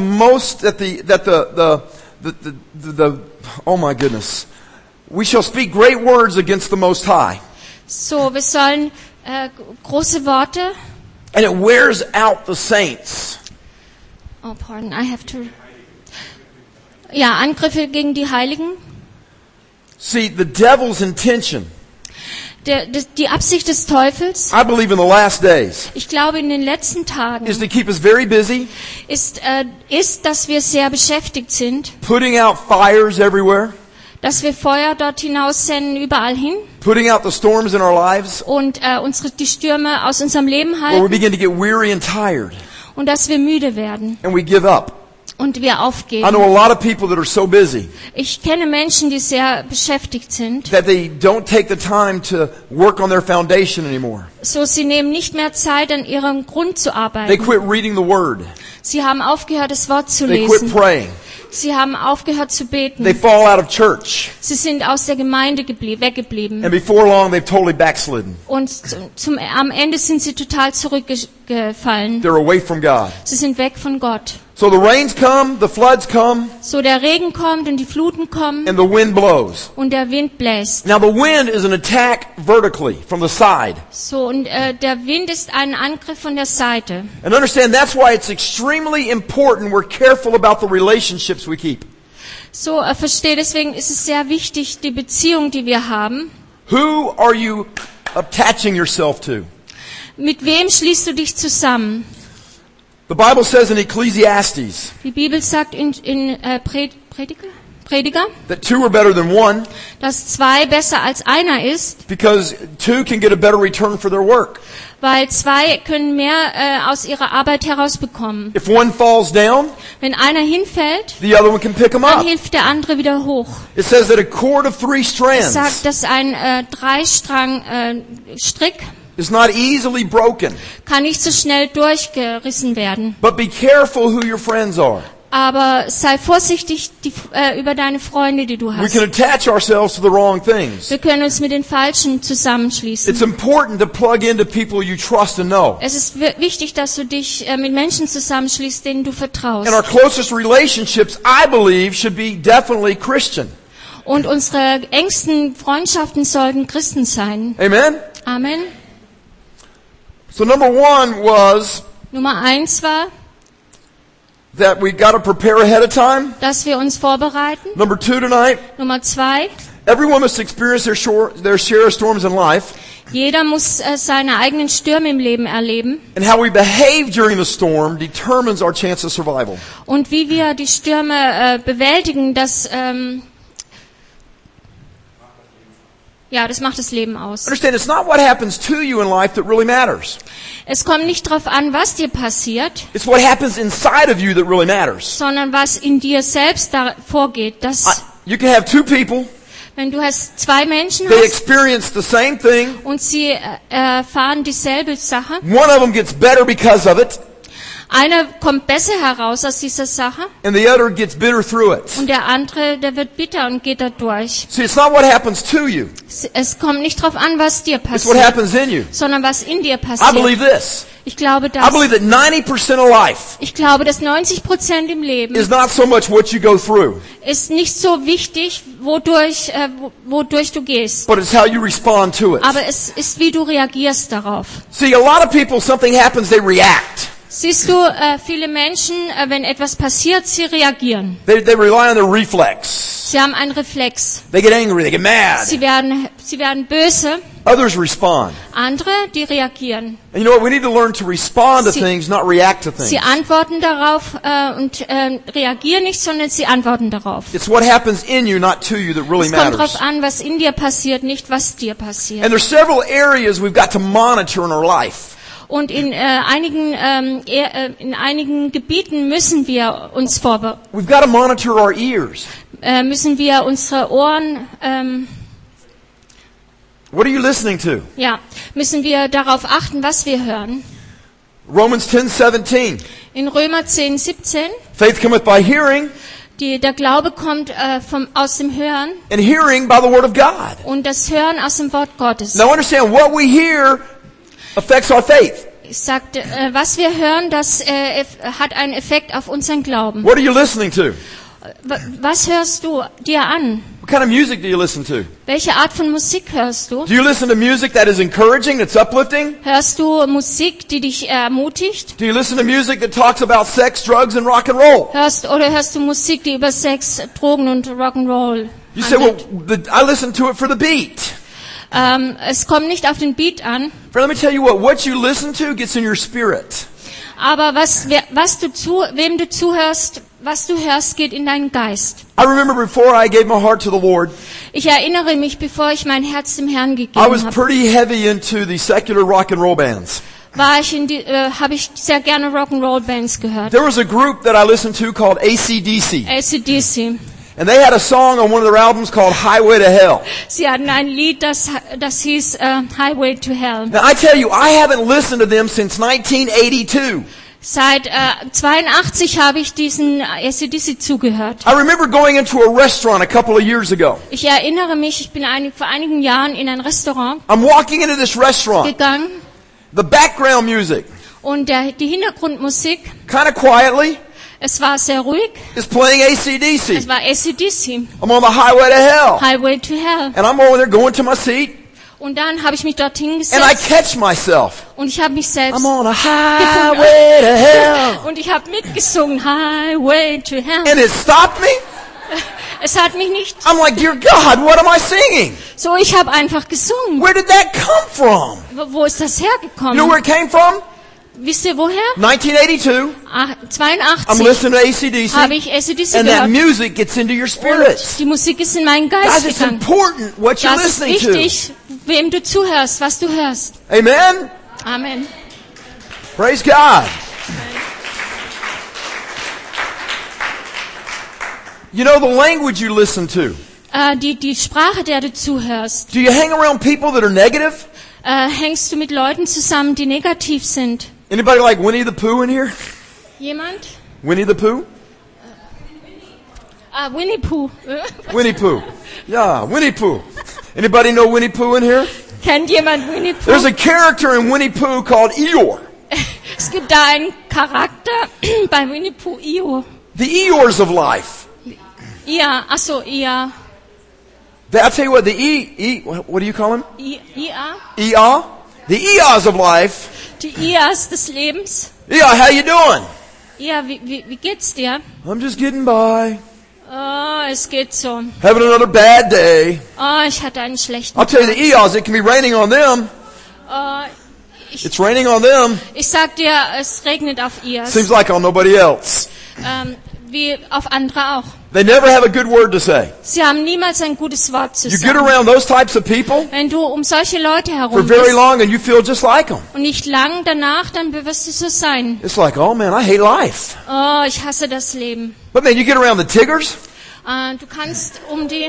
oh my goodness, we shall speak great words against the Most High. so, wir sollen große Worte. And it wears out the saints. Oh, pardon, I have to. Ja, Angriffe gegen die Heiligen. See, the devil's intention, Die Absicht des Teufels, I believe in the last days, ich glaube in den letzten Tagen, is to keep us very busy, ist, dass wir sehr beschäftigt sind, putting out fires everywhere, dass wir Feuer dort hinaus senden, überall hin, putting out the storms in our lives, und die Stürme aus unserem Leben where we halten, begin to get weary and tired, und dass wir müde werden and we give up. und wir I know aufgeben. a lot of people that are so busy Ich kenne Menschen, die sehr beschäftigt sind, that they don't take the time to work on their foundation anymore. so sie nehmen nicht mehr Zeit, an ihrem Grund zu They arbeiten. quit reading the Word. Sie haben aufgehört, das Wort zu They quit lesen. praying. Sie haben aufgehört zu They beten. fall out of church. Sie sind aus der Gemeinde weggeblieben. And before long, they've totally backslidden. Und am Ende sind sie total zurückgefallen. They're away from God. Sie sind weg von Gott. So the rains come, the floods come, So der Regen kommt und die Fluten kommen and the wind blows. und der Wind bläst. Now the wind is an attack vertically from the side. So, und der Wind ist ein Angriff von der Seite. And understand that's why it's extremely important we're careful about the relationships we keep. So, verstehe, deswegen ist es sehr wichtig, die Beziehung, die wir haben. Who are you attaching yourself to? Mit wem schließt du dich zusammen? The Bible says in Ecclesiastes Die Bibel sagt in Prediger, that two are better than one dass 2 besser als einer ist, because two can get a better return for their work. weil 2 können mehr aus ihrer Arbeit herausbekommen. If one falls down, Wenn einer hinfällt, the other one can pick him dann up. hilft der andere wieder hoch. It says that a cord of 3 Es strands sagt, dass ein 3-Strang Strick is not easily broken. kann nicht so schnell durchgerissen werden. But be careful who your friends are. Aber sei vorsichtig über deine Freunde, die du We hast. can attach ourselves to the wrong things. Wir können uns mit den Falschen zusammenschließen. It's important to plug into people you trust and know. Es ist wichtig, dass du dich mit Menschen zusammenschließt, denen du vertraust. And our closest relationships, I believe, should be definitely Christian. Und unsere engsten Freundschaften sollten Christen sein. Amen? Amen. So number 1 was Nummer 1 war, that we got to prepare ahead of time. dass wir uns vorbereiten. Number 2 tonight, Nummer 2, everyone must experience their share of storms in life. jeder muss seine eigenen Stürme im Leben erleben. And how we behave during the storm determines our chance of survival. Und wie wir die Stürme bewältigen, das macht das Leben aus. Understand, it's not what happens to you in life that really matters. Es kommt nicht darauf an, was dir passiert, It's what happens inside of you that really matters. sondern was in dir selbst da vorgeht. You can have 2 people, Wenn du 2 Menschen they hast experience the same thing. und sie erfahren dieselbe Sache, One of them gets better because of it, einer kommt besser heraus aus dieser Sache and the other gets bitter through it. und der andere, der wird bitter und geht da durch. See, it's not what happens to you. Es kommt nicht darauf an, was dir It's what passiert, happens in you. sondern was in dir I passiert. believe this. Ich glaube, I believe that 90% of life dass 90% im Leben is not so much what you go through, ist nicht so wichtig, wodurch du gehst. but it's how you respond to it. Aber es ist, wie du reagierst darauf. See, a lot of people, something happens, they react. Siehst du, viele Menschen, wenn etwas passiert, sie reagieren. They rely on their reflex. Sie haben einen Reflex. They get angry, they get mad. Sie werden böse. Others respond. Andere, die reagieren. And you know what? We need to learn to respond to Sie- things, not react to things. Sie antworten darauf und reagieren nicht, sondern sie antworten darauf. It's what happens in you, not to you, that really Es kommt matters. darauf an, was in dir passiert, nicht was dir passiert. And there's several areas we've got to monitor in our life. Und in einigen Gebieten müssen wir uns vorbereiten. We've got to monitor our ears. Müssen wir unsere Ohren, What are you listening to? müssen wir darauf achten, was wir hören. Romans 10:17. In Römer 10:17, Faith cometh by hearing, der Glaube kommt aus dem Hören and hearing by the word of God. und das Hören aus dem Wort Gottes. Now understand, what we hear affects our faith. Ich sagte, was wir hören, das hat einen Effekt auf unseren Glauben. What are you listening to? Was hörst du dir an? What kind of music do you listen to? Welche Art von Musik hörst du? Do you listen to music that is encouraging, that's uplifting? Hörst du Musik, die dich ermutigt? Do you listen to music that talks about sex, drugs, and rock and roll? Hörst du Musik, die über Sex, Drogen und Rock'n'Roll You say, well, handelt? I listen to it for the beat. Es kommt nicht auf den Beat an, Friend, let me tell you what you listen to gets in your spirit. aber wem du zuhörst, was du hörst, geht in deinen Geist. I remember before I gave my heart to the Lord, Ich erinnere mich, bevor ich mein Herz dem Herrn I gegeben was habe, pretty heavy into the secular rock and roll bands. habe ich sehr gerne Rock'n'Roll-Bands gehört. There was a group that I listened to called AC/DC. AC/DC. And they had a song on one of their albums called Highway to Hell. Sie hatten ein Lied, das hieß Highway to Hell. Now I tell you, I haven't listened to them since 1982. Seit 82 habe ich diesen AC/DC zugehört. I remember going into a restaurant a couple of years ago. Ich erinnere mich, ich bin vor einigen Jahren in ein Restaurant I'm walking into this restaurant. gegangen The background music, und die Hintergrundmusik, kind of quietly, es war sehr ruhig, is playing es AC/DC. war AC/DC, I'm on the highway to hell. Highway to Hell. And I'm over there going to my seat. Und dann habe ich mich dorthin And I gesetzt catch myself. und ich habe mich selbst I'm on a highway to hell. und ich habe mitgesungen, Highway to Hell. And it stopped me. Es hat mich nicht I'm like, dear God, what am I singing? so, ich habe einfach gesungen. Where did that come from? Wo ist das You know hergekommen? where it came from? Wisst ihr woher? 1982. I'm 82 listening to AC/DC. habe ich AC/DC And that gehört. music gets into your spirit. Und die Musik ist in meinen Guys, Geist it's gegangen. important what you're Das ist listening to. wichtig, wem du zuhörst, was du hörst. Amen? Amen. Praise God. You know the language you listen to. Die Sprache, der du zuhörst. Do you hang around people that are negative? Hängst du mit Leuten zusammen, die negativ sind? Anybody like Winnie the Pooh in here? Jemand? Winnie the Pooh? Winnie Pooh. Winnie Pooh. Yeah, Winnie Pooh. Anybody know Winnie Pooh in here? Kennt jemand Winnie Pooh? There's a character in Winnie Pooh called Eeyore. Es gibt da einen Charakter bei Winnie Pooh, Io. The Eeyores of life. Ia, achso, Ia. I'll tell you what, what do you call him? Ia? Eeyore? The Eeyores of life. Die Ias des Lebens. Eeyore, how you doing? Ia, wie geht's dir? I'm just getting by. Oh, es geht so. Having another bad day. Oh, ich hatte einen schlechten I'll tell you, the Eeyores, it can be raining on them. It's raining on them. Ich sag dir, es regnet auf Ias. Seems like on nobody else. Wie auf andere auch. They never have a good word to say. Sie haben niemals ein gutes Wort zu You get sagen. around those types of people Wenn du um solche Leute for herum very bist long and you feel just like them. und nicht lang danach, dann wirst du so sein. It's like, oh man, I hate life. Oh, ich hasse das Leben. But man, you get around the Tiggers, Du kannst um die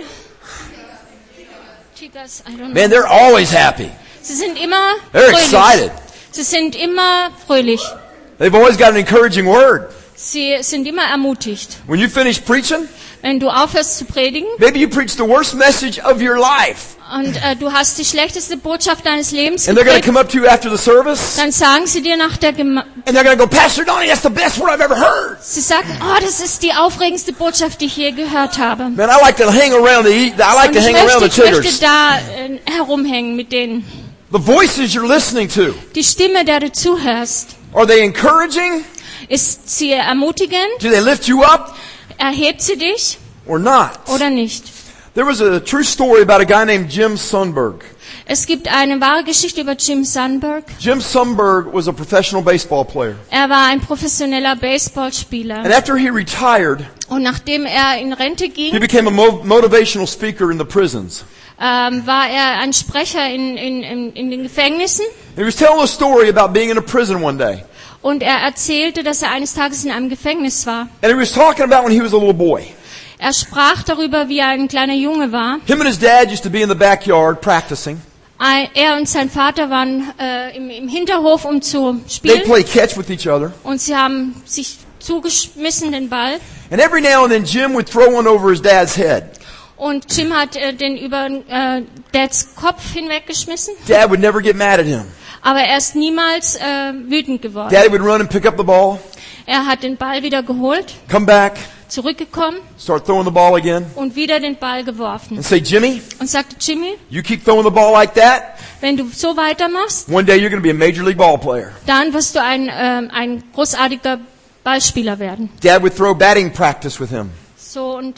Tigers, I don't know. man, they're always happy. Sie sind immer They're fröhlich. excited. Sie sind immer fröhlich. They've always got an encouraging word. Sie sind immer ermutigt. When you finish preaching, Wenn du aufhörst zu predigen maybe you preach the worst message of your life. und du hast die schlechteste Botschaft deines Lebens And they're going to gepredigt, come up to you after the service dann sagen sie dir nach der and they're going to go, Pastor Donnie, that's the best word I've ever heard. Sie sagen, oh, das ist die aufregendste Botschaft, die ich je gehört habe. Man, I like to hang around Und hang around the ich möchte Tiggers. da herumhängen mit denen. The voices you're listening to, Die Stimme, der du zuhörst, are they encouraging? ist sie ermutigend? Do they lift you up Erhebt sie dich or not? oder nicht? There was a true story about a guy named Jim Sundberg. Es gibt eine wahre Geschichte über Jim Sundberg. Jim Sundberg was a professional baseball player. Er war ein professioneller Baseballspieler. And after he retired, Und nachdem er in Rente he ging, became a motivational speaker in the prisons. war er ein Sprecher in den Gefängnissen. He was telling a story about being in a prison one day. Und er erzählte, dass er eines Tages in einem Gefängnis war. And he was talking about when he was a little boy. Er sprach darüber, wie er ein kleiner Junge war. Him and his dad used to be in the backyard practicing. Er und sein Vater waren im Hinterhof, um zu They'd spielen. play catch with each other. Und sie haben sich zugeschmissen, den Ball. And every now and then Jim would throw one over his dad's head. Und Jim hat den über Dads Kopf hinweggeschmissen. Dad would never get mad at him. Aber er ist niemals wütend geworden. Daddy would run and pick up the ball, Er hat den Ball wieder geholt, come back, zurückgekommen start throwing the ball again, und wieder den Ball geworfen. and say, Jimmy, Und sagte, Jimmy, you keep throwing the ball like that, wenn du so weitermachst, one day you're going to be a Major League ball player. dann wirst du ein großartiger Ballspieler werden. Dad would throw batting practice with him. So, und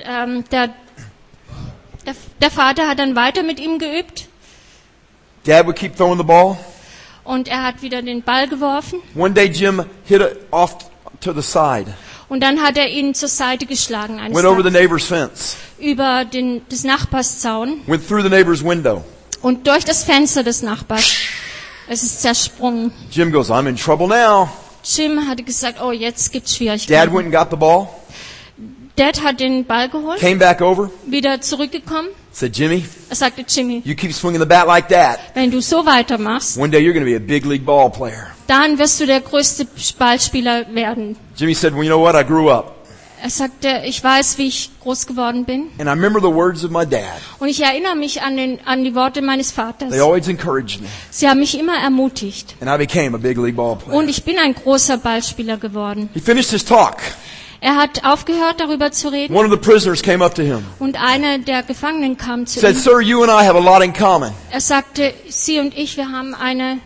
der Vater hat dann weiter mit ihm geübt Dad would keep throwing the ball. und er hat wieder den Ball geworfen. One day Jim hit it off to the side, Und dann hat er ihn zur Seite geschlagen, eines went over the Tages, neighbor's fence, über des Nachbarszaun went through the neighbor's window. und durch das Fenster des Nachbars. Es ist zersprungen. Jim goes, I'm in trouble now. Jim hatte gesagt, oh, jetzt gibt's Dad Schwierigkeiten. went and got the ball, Dad hat den Ball geholt, came back over, wieder zurückgekommen. said, Jimmy, Er sagte, Jimmy, you keep swinging the bat like that, wenn du so weitermachst, one day you're going to be a big league ball player. dann wirst du der größte Ballspieler werden. Jimmy said, well, you know what? I grew up. Er sagte, ich weiß, wie ich groß geworden bin. And I remember the words of my dad. Und ich erinnere mich an die Worte meines They Vaters. always encouraged me. Sie haben mich immer ermutigt. And I became a big league ball player. Und ich bin ein großer Ballspieler geworden. He finished his talk. Er hat aufgehört, darüber zu reden. One of the prisoners came up to him. Und einer der Gefangenen kam zu Said, ihm. sir, you and I have a lot in common. Er sagte, Sie und ich, wir haben eine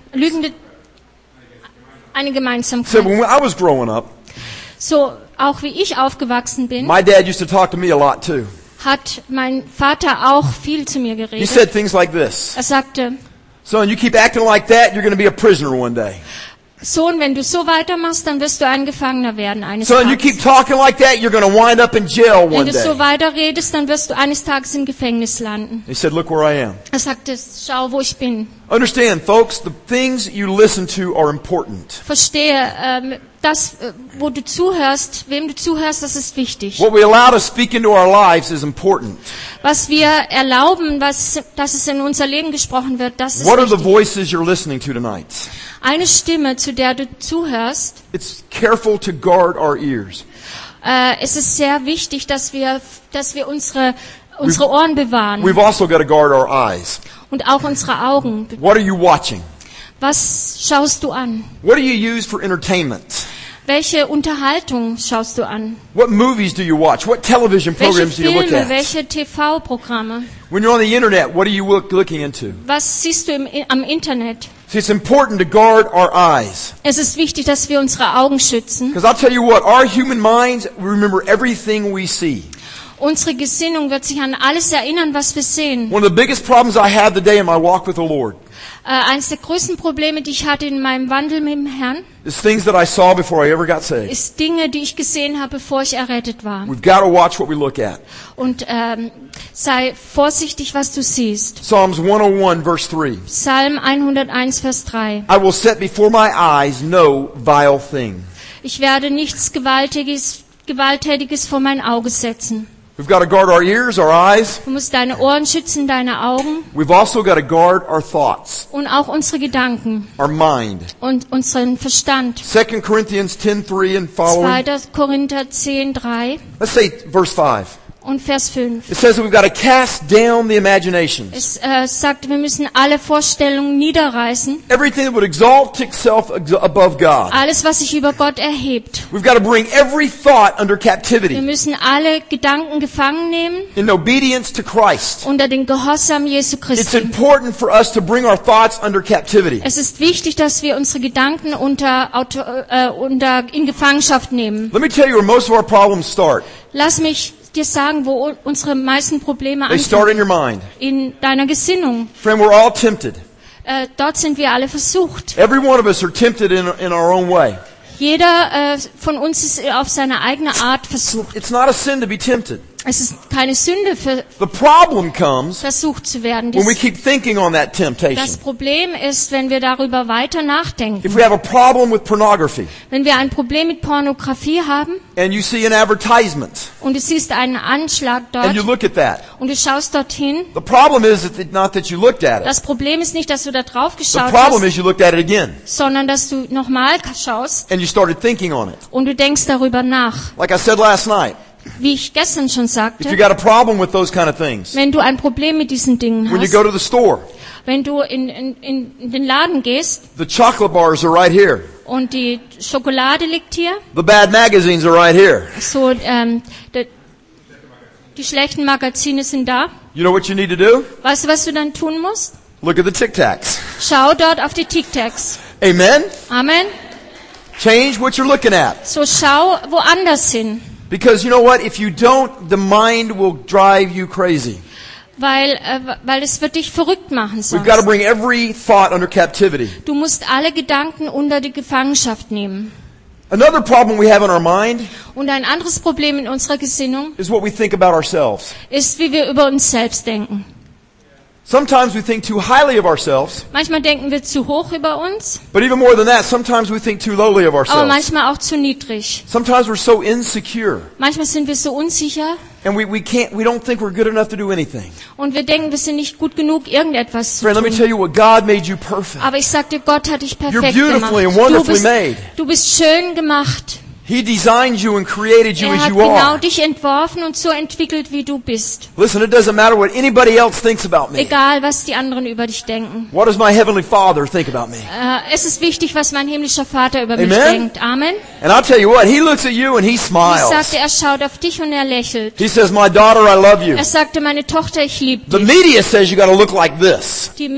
Said, Gemeinsamkeit. when I was growing up, So, auch wie ich aufgewachsen bin, my dad used to talk to me a lot too. hat mein Vater auch viel zu mir He geredet. said things like this. Er sagte, Son, you keep acting like that, you're going to be a prisoner one day. Sohn, wenn du so weitermachst, dann wirst du ein Gefangener werden eines Son, you keep Tages. talking like that, you're going to wind up in jail Wenn one du so day. weiterredest, dann wirst du eines Tages im Gefängnis landen. He said, look where I am. Er sagte, schau, wo ich bin. Understand, folks, the things you listen to are important. Verstehe, das, wo du zuhörst, wem du zuhörst, das ist wichtig. What we allow to speak into our lives is important. Was wir erlauben, dass es in unser Leben gesprochen wird, das ist What are the wichtig. voices you're listening to tonight? Eine Stimme, zu der du zuhörst, It's careful to guard our ears. es ist sehr wichtig, dass wir unsere Ohren bewahren We've also got to guard our eyes. und auch unsere Augen. What are you watching? Was schaust du an? What do you use for entertainment? Welche Unterhaltung schaust du an? What movies do you watch? What television Welche programs do you look Filme, at? welche TV-Programme? When you're on the internet, what are you looking into? Was siehst du am Internet? See, it's important to guard our eyes. Es ist wichtig, dass wir unsere Augen schützen. Because I'll tell you what, our human minds remember everything we see. Unsere Gesinnung wird sich an alles erinnern, was wir sehen. One of the biggest problems I have today in my walk with the Lord Eines der größten Probleme, die ich hatte in meinem Wandel mit dem Herrn, is things that I saw before I ever got saved. ist Dinge, die ich gesehen habe, bevor ich errettet war. We've got to watch what we look at. Und sei vorsichtig, was du siehst. Psalms 101 verse 3. Psalm 101, Vers 3. I will set before my eyes no vile thing. Ich werde nichts Gewalttätiges vor mein Auge setzen. We've got to guard our ears, our eyes. Du musst deine Ohren schützen, deine Augen We've also got to guard our thoughts, und auch unsere Gedanken our mind. und unseren Verstand. 2 Corinthians 10:3 and following. 2. Korinther 10, 3 Let's say verse 5. und Vers 5. It says that we've got to cast down the imaginations. Es sagt, wir müssen alle Vorstellungen niederreißen. Everything that would exalt itself above God. Alles, was sich über Gott erhebt. We've got to bring every thought under Wir captivity müssen alle Gedanken gefangen nehmen in obedience to Christ. unter den Gehorsam Jesu It's Christi. important for us to bring our thoughts under captivity. Es ist wichtig, dass wir unsere Gedanken in Gefangenschaft nehmen. Let me tell you where most of our problems start. Lass mich dir sagen, wo unsere meisten Probleme They start anfangen. in your mind. In deiner Gesinnung. Friend, we're all tempted. Dort sind wir alle versucht. Every one of us are tempted in our own way. Jeder von uns ist auf seine eigene Art versucht. It's not a sin to be tempted. Es ist keine Sünde, The problem comes versucht zu werden. when we keep thinking on that Das temptation. Problem ist, wenn wir darüber weiter nachdenken. If we have a problem with pornography Wenn wir ein Problem mit Pornografie haben and you see an advertisement und du siehst einen Anschlag and you dort look at that, und du schaust dorthin, the problem is not that you looked at it. das Problem ist nicht, dass du da drauf The geschaut problem hast, is you looked at it again sondern dass du nochmal schaust and you started thinking on it. und du denkst darüber nach. Like I said last night, Wie ich gestern schon if you sagte, got a problem with those kind of things, wenn du ein Problem mit diesen Dingen when you hast, go to the store, wenn du in den Laden gehst the chocolate bars are right here. Und die Schokolade liegt hier. The bad magazines are right here. So, die schlechten Magazine sind da. You know what you need to do? Weißt du, was du dann tun musst? Look at the Tic Tacs. Schau dort auf die Tic Tacs. Amen? Amen. Change what you're looking at. So schau woanders hin. Because you know what? If you don't, the mind will drive you crazy. Weil es wird dich verrückt machen We've got to sonst. bring every thought under captivity. Du musst alle Gedanken unter die Gefangenschaft nehmen. Another problem we have in our mind Und ein anderes Problem in unserer Gesinnung is what we think about ourselves. ist, wie wir über uns selbst denken. Sometimes we think too highly of ourselves, Manchmal denken wir zu hoch über uns, but even more than that, sometimes we think too lowly of aber ourselves. manchmal auch zu niedrig. Sometimes we're so insecure, Manchmal sind wir so unsicher and we don't think we're good enough to do anything. und wir denken, wir sind nicht gut genug, irgendetwas zu Friend, let me tun. tell you what, God made you perfect. Aber ich sag dir, Gott hat dich You're perfekt beautifully and gemacht. wonderfully made. Du bist schön gemacht. He designed you and created you Er as hat you genau are. dich entworfen und so entwickelt, wie du bist. Listen, it doesn't matter what anybody else thinks about me. Egal, was die anderen über dich denken. What does my Heavenly Father think about me? Es ist wichtig, was mein himmlischer Vater über mich Amen. denkt. Amen. And I'll tell you what, He looks at you and He Ich smiles. sagte, er schaut auf dich und er lächelt. He says, my daughter, I love you. Er sagte, meine Tochter, ich liebe The dich. media says you gotta look like this. Die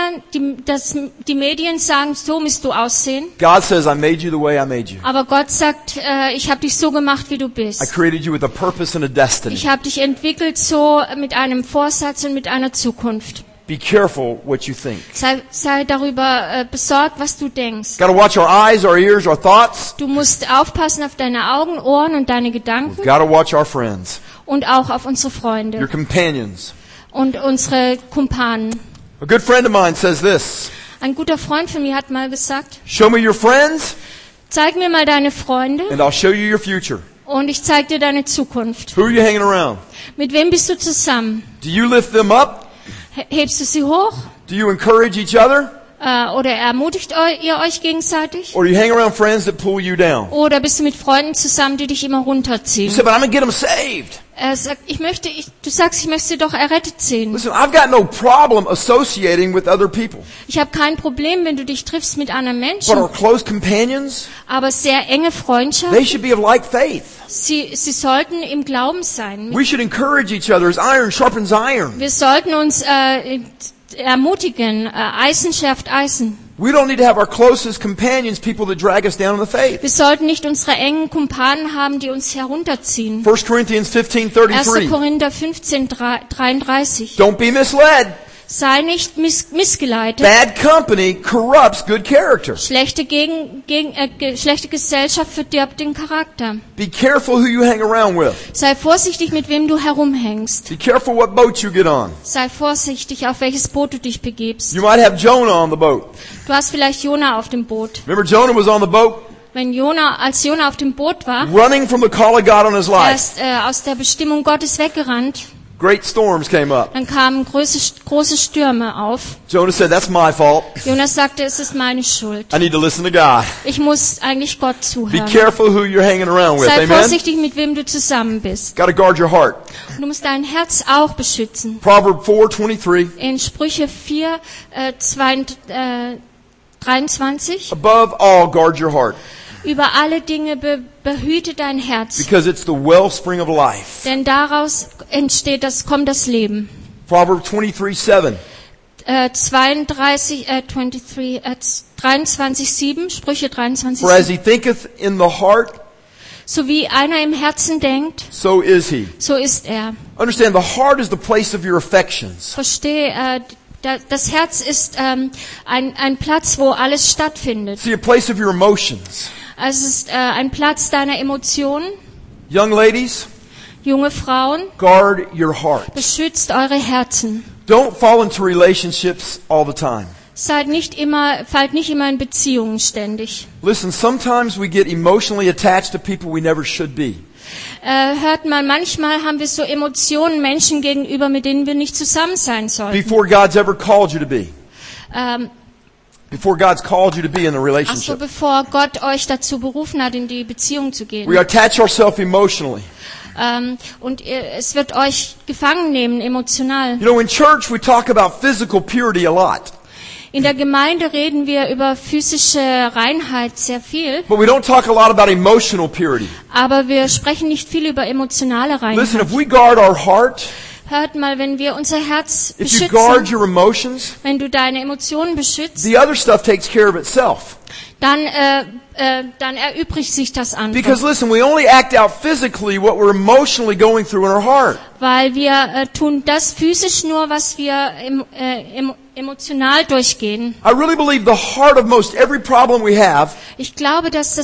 Medien sagen, so musst du aussehen. God says, I made you the way I made you. Aber Gott sagt, ich habe dich so gemacht, wie du I bist. created you with a purpose and a destiny. Ich habe dich entwickelt so mit einem Vorsatz und mit einer Zukunft. Be careful what you think. Sei darüber besorgt, was du denkst. Gotta watch our eyes, our ears, our thoughts. Du musst aufpassen auf deine Augen, Ohren und deine Gedanken Gotta watch our friends, und auch auf unsere your Freunde companions. und unsere Kumpanen. A good friend of mine says this, Ein guter Freund von mir hat mal gesagt, show me your friends zeig mir mal deine Freunde and I'll show you your future. und ich zeig dir deine Zukunft. Who are you hanging around? Mit wem bist du zusammen? Do you lift them up? Hebst du sie hoch? Do you encourage each other? Oder ermutigt ihr euch gegenseitig? Or do you hang around friends that pull you down? Oder bist du mit Freunden zusammen, die dich immer You runterziehen? say, but I'm going to get them saved. Er sagt, du sagst, ich möchte sie doch errettet sehen. Listen, I've got no problem associating with other people. Ich habe kein Problem, wenn du dich triffst mit anderen But our Menschen. close companions, Aber sehr enge Freundschaft, they should be of like faith. sie sollten im Glauben sein. We should encourage each other as iron sharpens iron. Wir sollten uns ermutigen. Eisen schärft Eisen. We don't need to have our closest companions people that drag us down in the faith. Wir sollten nicht unsere engen Kumpanen haben, die uns herunterziehen. 1 Corinthians 1. 15:33. Korinther 15:33. Don't be misled. Sei nicht missgeleitet. Bad company corrupts good character. Schlechte Gesellschaft verdirbt den Charakter. Be careful who you hang around with. Sei vorsichtig, mit wem du herumhängst. Be careful what boat you get on. Sei vorsichtig, auf welches Boot du dich begibst. You might have Jonah on the boat. Du hast vielleicht Jona auf dem Boot. Remember Jonah was on the boat Als Jona auf dem Boot war, running from the call of God on his er life. ist aus der Bestimmung Gottes weggerannt. Great storms came up. Dann kamen große Stürme auf. Jonah said, that's my fault. Jonas sagte, es ist meine Schuld. I need to listen to God. Ich muss eigentlich Gott Be zuhören. careful who you're hanging around with. Sei Amen? vorsichtig, mit wem du zusammen bist. Got to guard your heart. Und du musst dein Herz auch beschützen. Proverb 4:23. In Sprüche 4, 23. Above all, guard your heart, Über alle Dinge behüte dein Herz. because it's the wellspring of life. Denn daraus kommt das Leben. Proverb 23:7. 23:7, Sprüche For as 23:7. he thinketh in the heart, So wie einer im Herzen denkt, so is he. so ist er. Understand, the heart is the place of your affections. Verstehe, das Herz ist ein Platz, wo alles stattfindet. See, a place of your emotions. Also es ist ein Platz deiner Emotionen. Young ladies, Junge Frauen, guard your heart. beschützt eure Herzen. Don't fall into relationships all the time. Fallt nicht immer in Beziehungen ständig. Listen, sometimes we get emotionally attached to people we never should be. Hört mal, manchmal haben wir so Emotionen Menschen gegenüber, mit denen wir nicht zusammen sein sollten. Before God's ever called you to be. Ähm, Before God's called you to be in a Also relationship. bevor Gott euch dazu berufen hat, in die Beziehung zu gehen. We attach ourselves emotionally. Und es wird euch gefangen nehmen, emotional. You know, in church we talk about physical purity a lot. In der Gemeinde reden wir über physische Reinheit sehr viel, But we don't talk a lot about emotional purity. aber wir sprechen nicht viel über emotionale Listen, Reinheit. if we guard our heart, Hört mal, wenn wir unser Herz if you guard beschützen, your emotions, wenn du deine Emotionen beschützt, the other stuff takes care of itself. dann erübrigt sich das andere. Because listen, we only act out physically what we're emotionally going through in our heart. Weil wir tun das physisch nur, was wir emotional durchgehen. I really believe the heart of most every problem we have Ich glaube, dass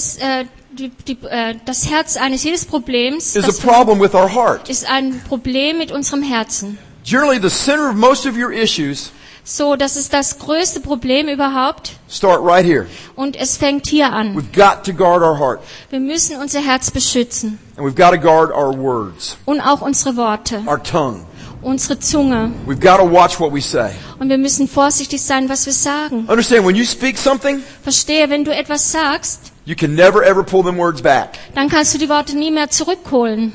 das Herz eines jedes Problems is a problem with our heart. ist ein Problem mit unserem Herzen. Generally, the center of most of your issues So, das ist das größte Problem überhaupt. start right here. Und es fängt hier an. We've got to guard our heart. Wir müssen unser Herz beschützen. And we've got to guard our words, Und auch unsere Worte, our tongue. unsere Zunge. We've got to watch what we say. Und wir müssen vorsichtig sein, was wir sagen. Understand, when you speak something, Verstehe, wenn du etwas sagst, you can never ever pull them words back. dann kannst du die Worte nie mehr zurückholen.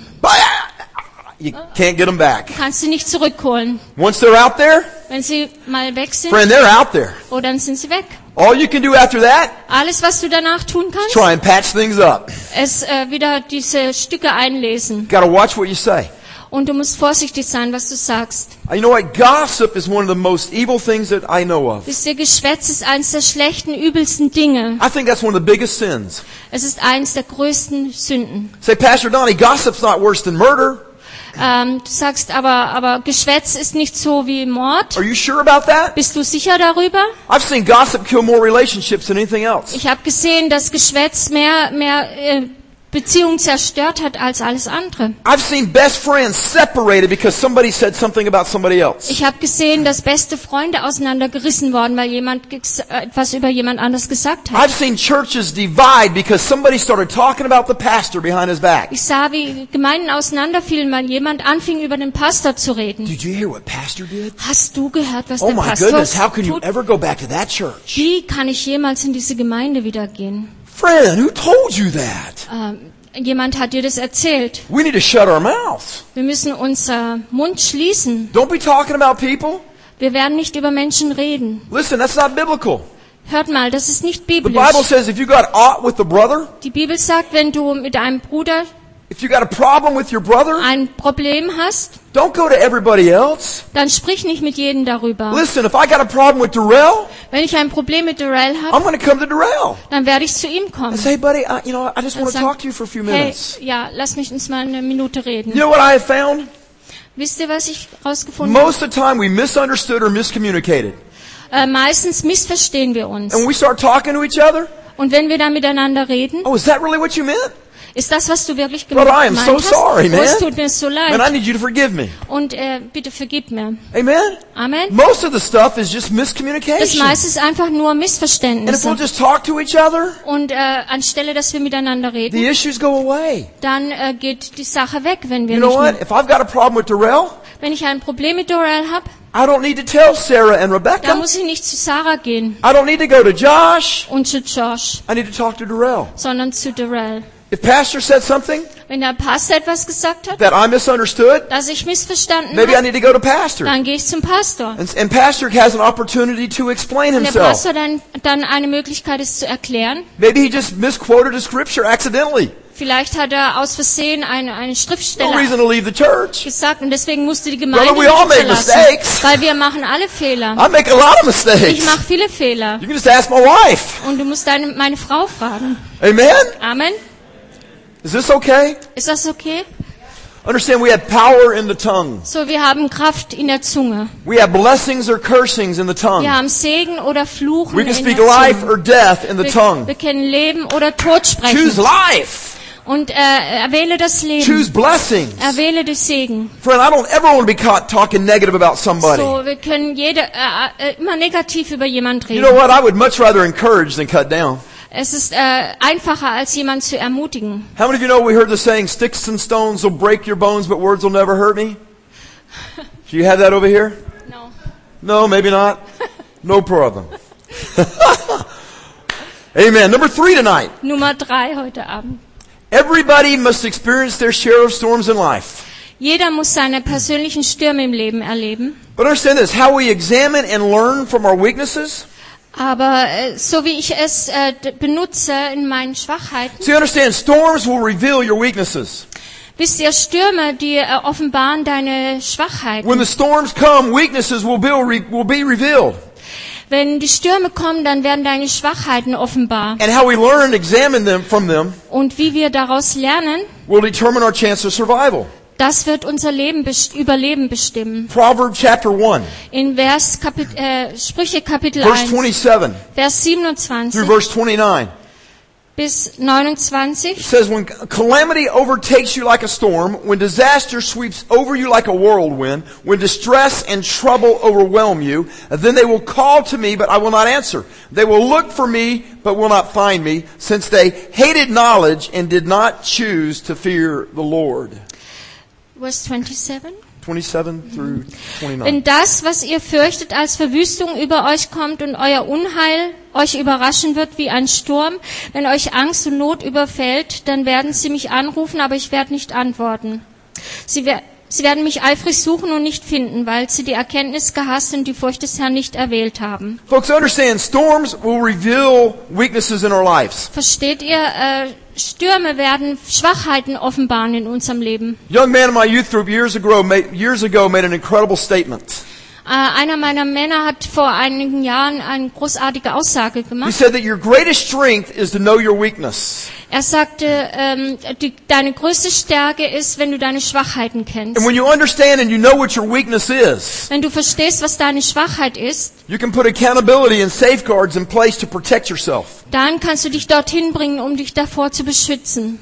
You can't get them back. Kannst du nicht zurückholen. Once they're out there, Wenn sie mal weg sind, friend, they're out there. oh, dann sind sie weg. All you can do after that, Alles, was du danach tun kannst, try and patch things up. ist wieder diese Stücke einlesen. Got to watch what you say. Und du musst vorsichtig sein, was du sagst. You know what? Gossip is one of the most evil things that I know of. Wisst ihr, Geschwätz ist eins der schlechten, übelsten Dinge. I think that's one of the biggest sins. Es ist eins der größten Sünden. Say, Pastor Donnie, gossip's not worse than murder. Du sagst aber Geschwätz ist nicht so wie Mord. Are you sure about that? Bist du sicher darüber? I've seen gossip kill more relationships than anything else. Ich habe gesehen, dass Geschwätz mehr Beziehungen zerstört hat als alles andere. I've seen best friends separated because somebody said something about somebody else. Ich habe gesehen, dass beste Freunde auseinandergerissen worden, weil jemand etwas über jemand anderes gesagt hat. I've seen churches divide because somebody started talking about the pastor behind his back. Ich sah, wie Gemeinden auseinanderfielen, weil jemand anfing, über den Pastor zu reden. Did you hear what pastor did? Hast du gehört, was Oh der my Pastor goodness, how can you tut? ever go back to that church? Wie kann ich jemals in diese Gemeinde wieder gehen? Friend, who told you that? Jemand hat dir das erzählt. We need to shut our mouths. Wir müssen unser Mund schließen. Don't be talking about people. Wir werden nicht über Menschen reden. Listen, that's not biblical. Hört mal, das ist nicht The biblisch. Bible says if you got aught with the brother, Die Bibel sagt, wenn du mit einem Bruder if you got a problem with your brother, ein Problem hast, don't go to everybody else. dann sprich nicht mit jedem darüber. Listen, if I got a problem with Darrell, Wenn ich ein Problem mit Darrell I'm habe, going to come to Darrell dann werde ich zu ihm kommen. and say, hey buddy, I just want to Sag, talk to you for a few hey, minutes. ja, lass mich uns mal eine Minute reden. You know what I have found? Wisst ihr, was ich rausgefunden habe? Most of the time we misunderstood or miscommunicated. Meistens missverstehen wir uns. And when we start talking to each other, Und wenn wir dann miteinander reden, oh, is that really what you meant? ist das, was du wirklich Brother, I gemeint am so hast? sorry, Oh, es man. tut mir so Man, I leid. need you to forgive me. Und bitte vergib mir. Amen? Amen. Most of the stuff is just Das miscommunication. meiste ist einfach nur And if we'll Missverständnisse. just talk to each other, Und anstelle, dass wir miteinander the reden, issues go away. dann geht die Sache weg, wenn wir You know nicht what? mehr. If I've got a problem with Darrell, Wenn ich ein Problem mit Darrell habe, I don't need to tell Sarah and dann Rebecca. muss ich nicht zu Sarah gehen I don't need to go to Josh. und zu Josh, I need to talk to Darrell. sondern zu Darrell. If Pastor said something Wenn der Pastor etwas gesagt hat, that I misunderstood, das ich missverstanden maybe I habe, need to go to Pastor. dann gehe ich zum Pastor. And Pastor has an opportunity to explain Wenn der himself. Pastor dann eine Möglichkeit ist zu erklären, Maybe he just misquoted a scripture accidentally. vielleicht hat er aus Versehen eine No Schriftstelle reason to leave the church. gesagt und deswegen musste die Gemeinde Brother, we all nicht make verlassen, mistakes. weil wir machen alle Fehler. I make a lot of Ich mistakes. mache viele Fehler You can just ask my wife. und du musst meine Frau fragen. Amen? Amen. Is this okay? Ist das okay? Understand we have power in the tongue. So, wir haben Kraft in der Zunge. We have blessings or cursings in the tongue. Wir haben Segen oder Fluchen We in can der speak life Zunge. or death in the tongue. Wir können Leben oder Tod sprechen. Choose life. Und erwähle das Leben. Choose blessings. Erwähle den Segen. Friend, I don't ever want to be caught talking negative about somebody. So, wir können immer negativ über jemand You know reden. what? I would much rather encourage than cut down. Es ist einfacher, als jemand zu ermutigen. How many of you know we heard the saying, sticks and stones will break your bones, but words will never hurt me? Do you have that over here? No. No, maybe not. No problem. Amen. Number 3 tonight. Nummer 3 heute Abend. Everybody must experience their share of storms in life. Jeder muss seine persönlichen Stürme im Leben erleben. But understand this, how we examine and learn from our weaknesses Aber so wie ich es benutze in meinen Schwachheiten, See, understand, storms will reveal your weaknesses. wisst ihr, Stürme, die offenbaren deine When Schwachheiten. the storms come, weaknesses will be revealed. Wenn die Stürme kommen, dann werden deine Schwachheiten offenbar. And how we learn and examine them from them Und wie wir daraus lernen, will determine our chance of survival. das wird unser Überleben bestimmen. Proverbs chapter 1, In Sprüche Kapitel verse 1, 27 Vers through 27 verse 29. bis It 29. says, when calamity overtakes you like a storm, when disaster sweeps over you like a whirlwind, when distress and trouble overwhelm you, then they will call to me, but I will not answer. They will look for me, but will not find me, since they hated knowledge and did not choose to fear the Lord. Vers 27. 27 through 29. Wenn das, was ihr fürchtet, als Verwüstung über euch kommt und euer Unheil euch überraschen wird wie ein Sturm, wenn euch Angst und Not überfällt, dann werden sie mich anrufen, aber ich werde nicht antworten. Sie werden mich eifrig suchen und nicht finden, weil sie die Erkenntnis gehasst und die Furcht des Herrn nicht erwählt haben. Folks, understand, storms will reveal weaknesses in our lives. Versteht ihr? Stürme werden Schwachheiten offenbaren in unserem Leben. Young man in my youth group years ago made an incredible statement. Einer meiner Männer hat vor einigen Jahren eine großartige Aussage He gemacht. said that your greatest strength is to know your weakness. Er sagte, deine größte Stärke ist, wenn du deine Schwachheiten kennst. And when you understand and you know what your weakness is, Wenn du verstehst, was deine Schwachheit ist, you can put accountability and safeguards in place to protect yourself. dann kannst du dich dorthin bringen, um dich davor zu beschützen.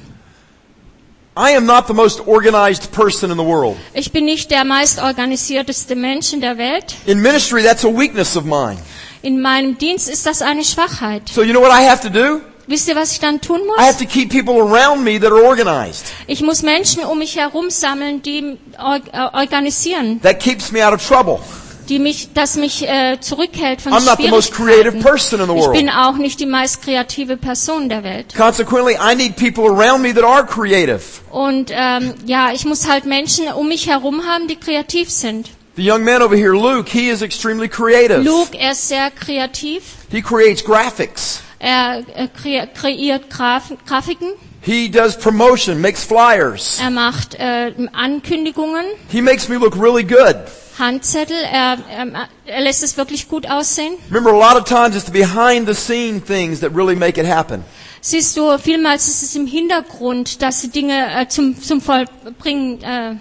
I am not the most organized person in the world. Ich bin nicht der meist organisierteste Mensch in der Welt. In ministry, that's a weakness of mine. In meinem Dienst ist das eine Schwachheit. So you know what I have to do? Wisst ihr, was ich dann tun I have muss? to keep people around me that are organized. Ich muss Menschen um mich herum sammeln, die organisieren, That keeps me out of trouble. das mich zurückhält von I'm not the most creative Schwierigkeiten. person in the Ich bin world. auch nicht die meist kreative Person der Welt. Consequently, I need people around me that are creative. Und ich muss halt Menschen um mich herum haben, die kreativ sind. The young man over here, Luke, he is extremely creative. Luke, er ist sehr kreativ. He creates graphics. Er kreiert Grafiken. He does promotion, makes flyers. Er macht Ankündigungen, He makes me look really good. Handzettel. Er lässt es wirklich gut aussehen. Remember, a lot of times it's the behind the scene things that really make it happen. Siehst du, vielmals ist es im Hintergrund, dass die Dinge zum Vollbringen,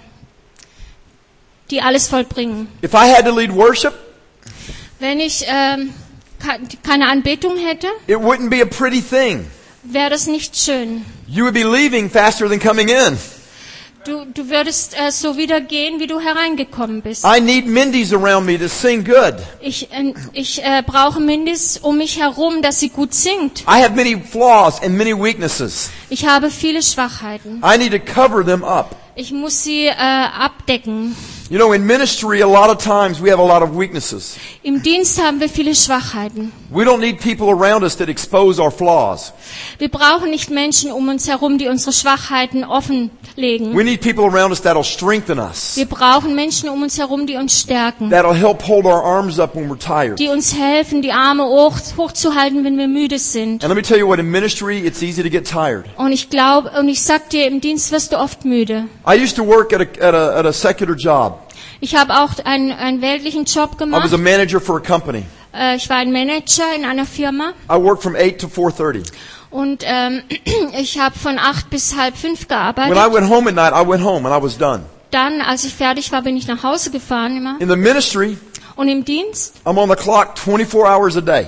die alles vollbringen. If I had to lead worship, Wenn ich keine Anbetung hätte, it wouldn't be a pretty thing. wäre das nicht schön. You would be leaving faster than coming in. Du würdest so wieder gehen, wie du hereingekommen bist. I need Mindys around me to sing good. Ich brauche Mindis um mich herum, dass sie gut singt. I have many flaws and many weaknesses. Ich habe viele Schwachheiten. I need to cover them up. Ich muss sie abdecken. You know, in ministry, a lot of times we have a lot of weaknesses. Im Dienst haben wir viele Schwachheiten. We don't need people around us that expose our flaws. Wir brauchen nicht Menschen um uns herum, die unsere Schwachheiten offenlegen. We need people around us that'll strengthen us. Wir brauchen Menschen um uns herum, die uns stärken, That'll help hold our arms up when we're tired. die uns helfen, die Arme hochzuhalten, wenn wir müde sind. And let me tell you what, in ministry, it's easy to get tired. Und ich sag dir, im Dienst wirst du oft müde. I used to work at a secular job. Ich habe auch einen weltlichen Job I was gemacht. a manager for a company. Ich war ein Manager in einer Firma. I worked from 8 to 4:30. Und ich habe von 8 bis halb 5 When I gearbeitet. went home at night, I went home and I was done. Dann, als ich fertig war, bin ich nach Hause gefahren immer. In the ministry, Und im Dienst, I'm on the clock 24 hours a day.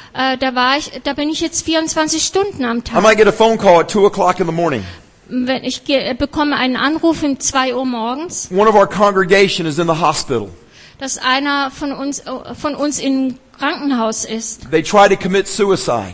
da bin ich jetzt 24 Stunden am I Tag. might get a phone call at 2 o'clock in the morning. Ich bekomme einen Anruf um 2 Uhr morgens, One of our congregation is in the hospital. dass einer von uns im Krankenhaus ist They try to commit suicide.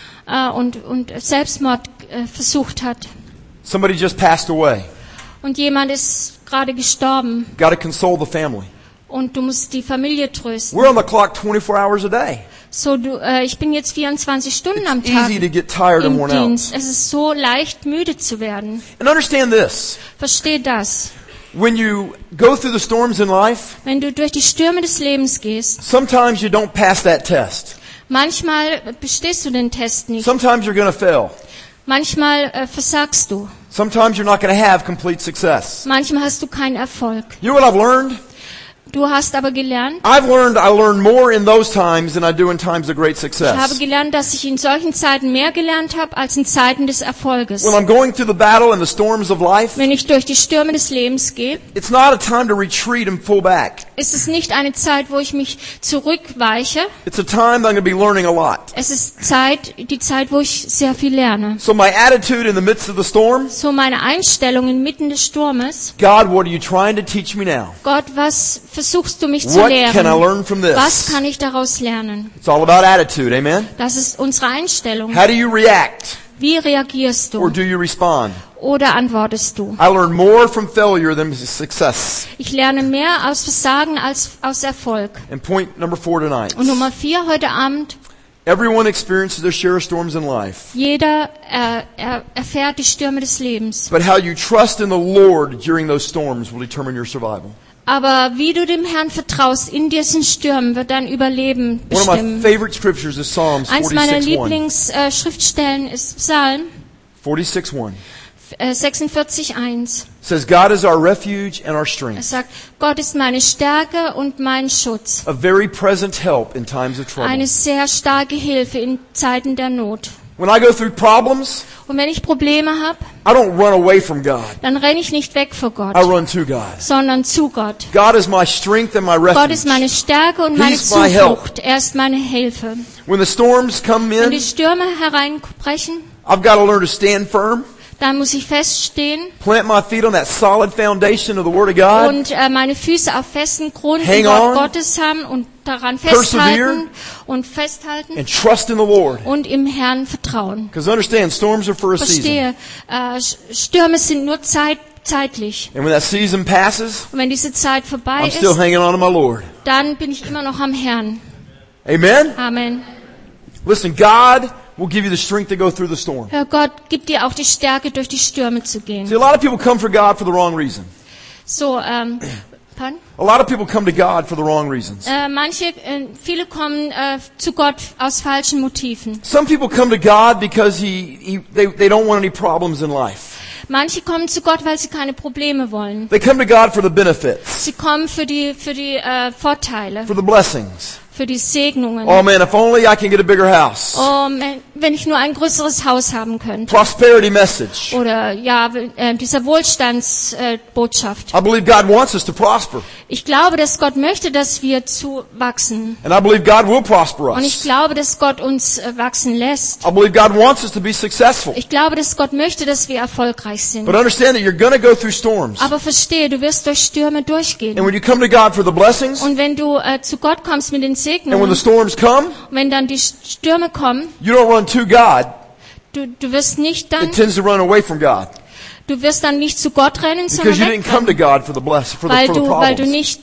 und Selbstmord versucht hat. Somebody just passed away. Und jemand ist gerade gestorben Got to console the family. und du musst die Familie trösten. We're on the clock 24 hours a day. So, ich bin jetzt 24 Stunden am It's Tag easy to get tired and im worn out. Dienst. Es ist so leicht, müde zu werden. And understand this. Versteh das. When you go through the storms in life, Wenn du durch die Stürme des Lebens gehst, sometimes you don't pass that test. Manchmal bestehst du den Test nicht. Sometimes you're going to fail. Manchmal versagst du. Sometimes you're not going to have complete success. Manchmal hast du keinen Erfolg. You know what I've learned? Du hast aber gelernt, I learn more in those times than I do in times of great ich habe success. gelernt, dass ich in solchen Zeiten mehr gelernt habe als in Zeiten des Erfolges. When I'm going through the battle and the storms of life, Wenn ich durch die Stürme des Lebens gehe, it's not a time to retreat and pull back. ist es nicht eine Zeit, wo ich mich zurückweiche. It's a time that I'm going to be learning a lot. Es ist die Zeit, wo ich sehr viel lerne. So my attitude in the midst of the storm, So meine Einstellung inmitten des Sturmes. God, what are you trying to teach me now? Gott, was versuchst du mich zu What can I lehren? learn from this? Was kann ich daraus lernen? It's all about attitude, amen? Das ist unsere Einstellung. How do you react? Wie reagierst Or du? do you respond? Oder antwortest du? I learn more from failure than success. Ich lerne mehr aus Versagen als aus Erfolg. And point number 4 tonight. Und Nummer 4 heute Abend. Everyone experiences their share of storms in life. Jeder erfährt die Stürme des Lebens. But how you trust in the Lord during those storms will determine your survival. Aber wie du dem Herrn vertraust in diesen Stürmen, wird dein Überleben One of my bestimmen. favorite scriptures is Psalms Eins meiner 46:1. Lieblingsschriftstellen ist Psalm 46:1. 46,1. Says, God is our refuge and our Es strength, sagt, Gott ist meine Stärke und mein Schutz. a very present help in times of trouble. Eine sehr starke Hilfe in Zeiten der Not. When I go through problems, Und wenn ich Probleme habe, I don't run away from God. dann renne ich nicht weg vor Gott, I run to God. sondern zu Gott. God is my strength and my Gott ist refuge. meine Stärke und meine He's my help. Zuflucht. Er ist meine Hilfe. When the storms come Wenn die in, Stürme hereinbrechen, I've got to learn to stand firm, dann muss ich feststehen plant my feet on that solid foundation of the Word of God, und meine Füße auf festen Grund Hang im Wort on. Gottes haben und daran Persevere. festhalten and trust in the Lord. und im Herrn vertrauen. Because understand, storms are for a season. Verstehe, Stürme sind nur zeitlich. And when that season passes, Und wenn diese Zeit vorbei I'm still ist, hanging on to my Lord. dann bin ich immer noch am Herrn. Amen? Amen. Listen, God will give you the strength to go through the storm. Herr Gott, gib dir auch die Stärke, durch die Stürme zu See, gehen. a lot of people come for God for the wrong reason. So, pardon? A lot of people come to God for the wrong reasons. Viele kommen zu Gott aus falschen Motiven. Some people come to God because they don't want any problems in life. Manche kommen zu Gott, weil sie keine Probleme wollen. They come to God for the benefits, Sie kommen für die Vorteile, for the blessings. für die Segnungen. Oh man, if only I can get a bigger house. Oh, wenn ich nur ein größeres Haus haben könnte. Prosperity message. Oder ja, dieser Wohlstandsbotschaft. I believe God wants us to prosper. Ich glaube, dass Gott möchte, dass wir wachsen. And I believe God will prosper Und ich us. glaube, dass Gott uns wachsen lässt. I believe God wants us to be successful. Ich glaube, dass Gott möchte, dass wir erfolgreich sind. But understand that you're going to go through storms. Aber verstehe, du wirst durch Stürme durchgehen. And when you come to God for the blessings, Und wenn du zu Gott kommst mit den and when the Segnungen, storms come, wenn dann die Stürme kommen, you don't run to God. du wirst nicht dann, It tends to run away from God. du wirst dann nicht zu Gott rennen, Because you sondern didn't come to wegrennen, God for the weil du problems. nicht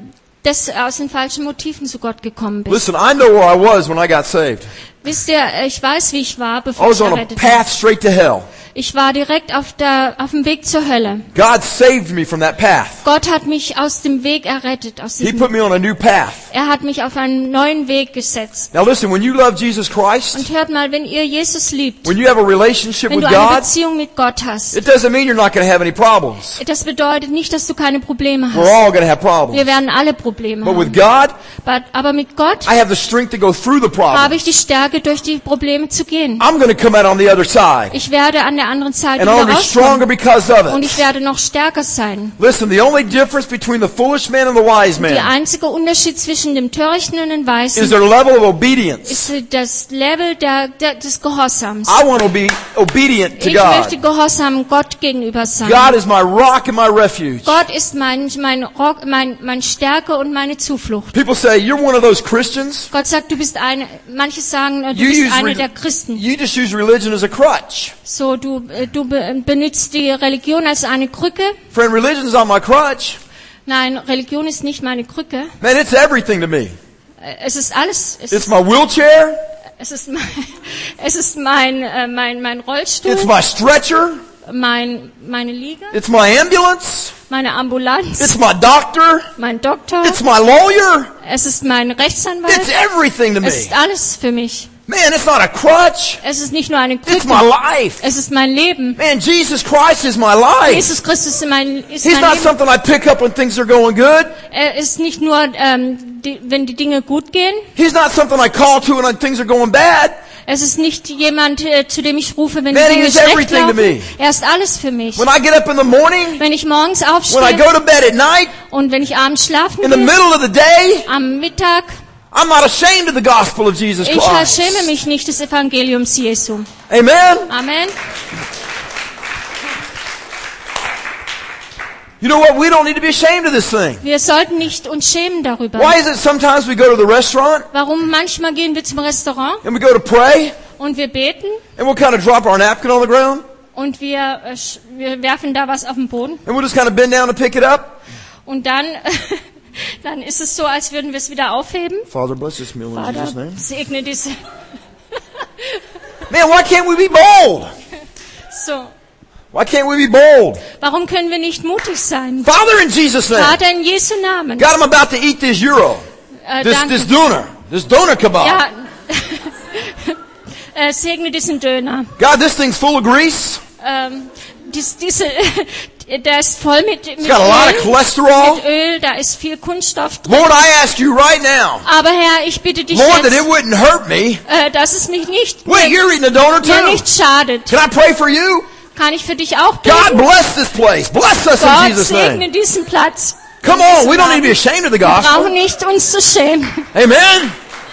aus den falschen Motiven zu Gott gekommen bist. Listen, I know where I was when I got saved. Wisst ihr, ich weiß, wie ich war, I bevor ich was on a errettet path war. straight to hell. Ich war direkt auf dem Weg zur Hölle. God saved me from that path. Gott hat mich aus dem Weg errettet. He put me on a new path. Er hat mich auf einen neuen Weg gesetzt. Now listen, when you love Jesus Christ, Und hört mal, wenn ihr Jesus liebt, when you have a relationship wenn with du eine God, Beziehung mit Gott hast, it doesn't mean you're not going to have any problems. das bedeutet nicht, dass du keine Probleme We're hast. all going to have Wir problems. werden alle Probleme But with haben. God, Aber mit Gott I have the strength to go through the habe problem. ich die Stärke, durch die Probleme zu gehen. I'm going to come out on the other side. Ich werde an der anderen Seite And I'm wieder going to be stronger rauskommen. because of Und it. ich werde noch stärker sein. Listen, the only difference between the foolish man and the wise Der man einzige Unterschied zwischen dem Törichten und dem is Weisen their level of obedience. ist das Level des Gehorsams. I want to be obedient to Ich möchte God. gehorsam Gott gegenüber sein. God is my rock and my refuge. Gott ist mein Stärke und meine Zuflucht. People say, you're one of those Christians. Gott sagt, manche sagen, du You bist use einer der Christen. you just use religion as a crutch. So, du benutzt die Religion als eine Krücke. Friend, religion's not my crutch. Nein, Religion ist nicht meine Krücke. Man, it's everything to me. Es ist alles. It's my wheelchair. Es ist mein It's Rollstuhl, my stretcher. meine Liege, It's my ambulance. meine Ambulanz, It's my doctor. mein Doktor, It's my lawyer. es ist mein Rechtsanwalt, It's everything to es me. ist alles für mich. Man, it's not a crutch. Es ist nicht nur eine It's Krücke, my life. es ist mein Leben. Man, Jesus Christ is my life. Jesus Christus ist mein He's Leben. not something I pick up when things are going good. Er ist nicht nur, wenn die Dinge gut gehen. He's not something I call to when things are going bad. Es ist nicht jemand, zu dem ich rufe, wenn Man, die he Dinge is schlecht everything to me. laufen. Er ist alles für mich. When I get up in the morning, Wenn ich morgens when I aufstehe go to bed at night, und wenn ich abends schlafen in the gehe, middle of the day, am Mittag, I'm not ashamed of the gospel of Jesus ich Christ. schäme mich nicht des Evangeliums Jesu. Amen? Amen. You know what? We don't need to be ashamed of this thing. Wir sollten nicht uns schämen darüber. Why is it sometimes we go to the restaurant Warum manchmal gehen wir zum Restaurant and we go to pray und wir beten and we'll kind of drop our napkin on the ground und wir werfen da was auf den Boden and we'll just kind of bend down to pick it up? und dann ist es so, als würden wir es wieder aufheben. Father, bless this meal in Jesus' Vater, name. segne diese. Man, why can't we be bold? So, Why can't we be bold? warum können wir nicht mutig sein? Father, in Jesus' name. Vater, in Jesu Namen. God, I'm about to eat this gyro. This Danke. doner kebab. Ja, segne diesen Döner. God, this thing's full of grease. Der ist voll mit It's got a lot of Öl, cholesterol. mit Öl, da ist viel Kunststoff drin. Lord, I ask you right now, Aber Herr, ich bitte dich Lord, that it jetzt, wouldn't hurt me. dass es mich nicht, Wait, you're eating a donor mir too. nicht schadet. Can I pray for you? Kann ich für dich auch God beten? bless this place. Bless us in Gott Jesus' name. segne diesen Platz. Come on, we don't need to be ashamed of the Wir brauchen gospel. nicht uns zu schämen. Amen.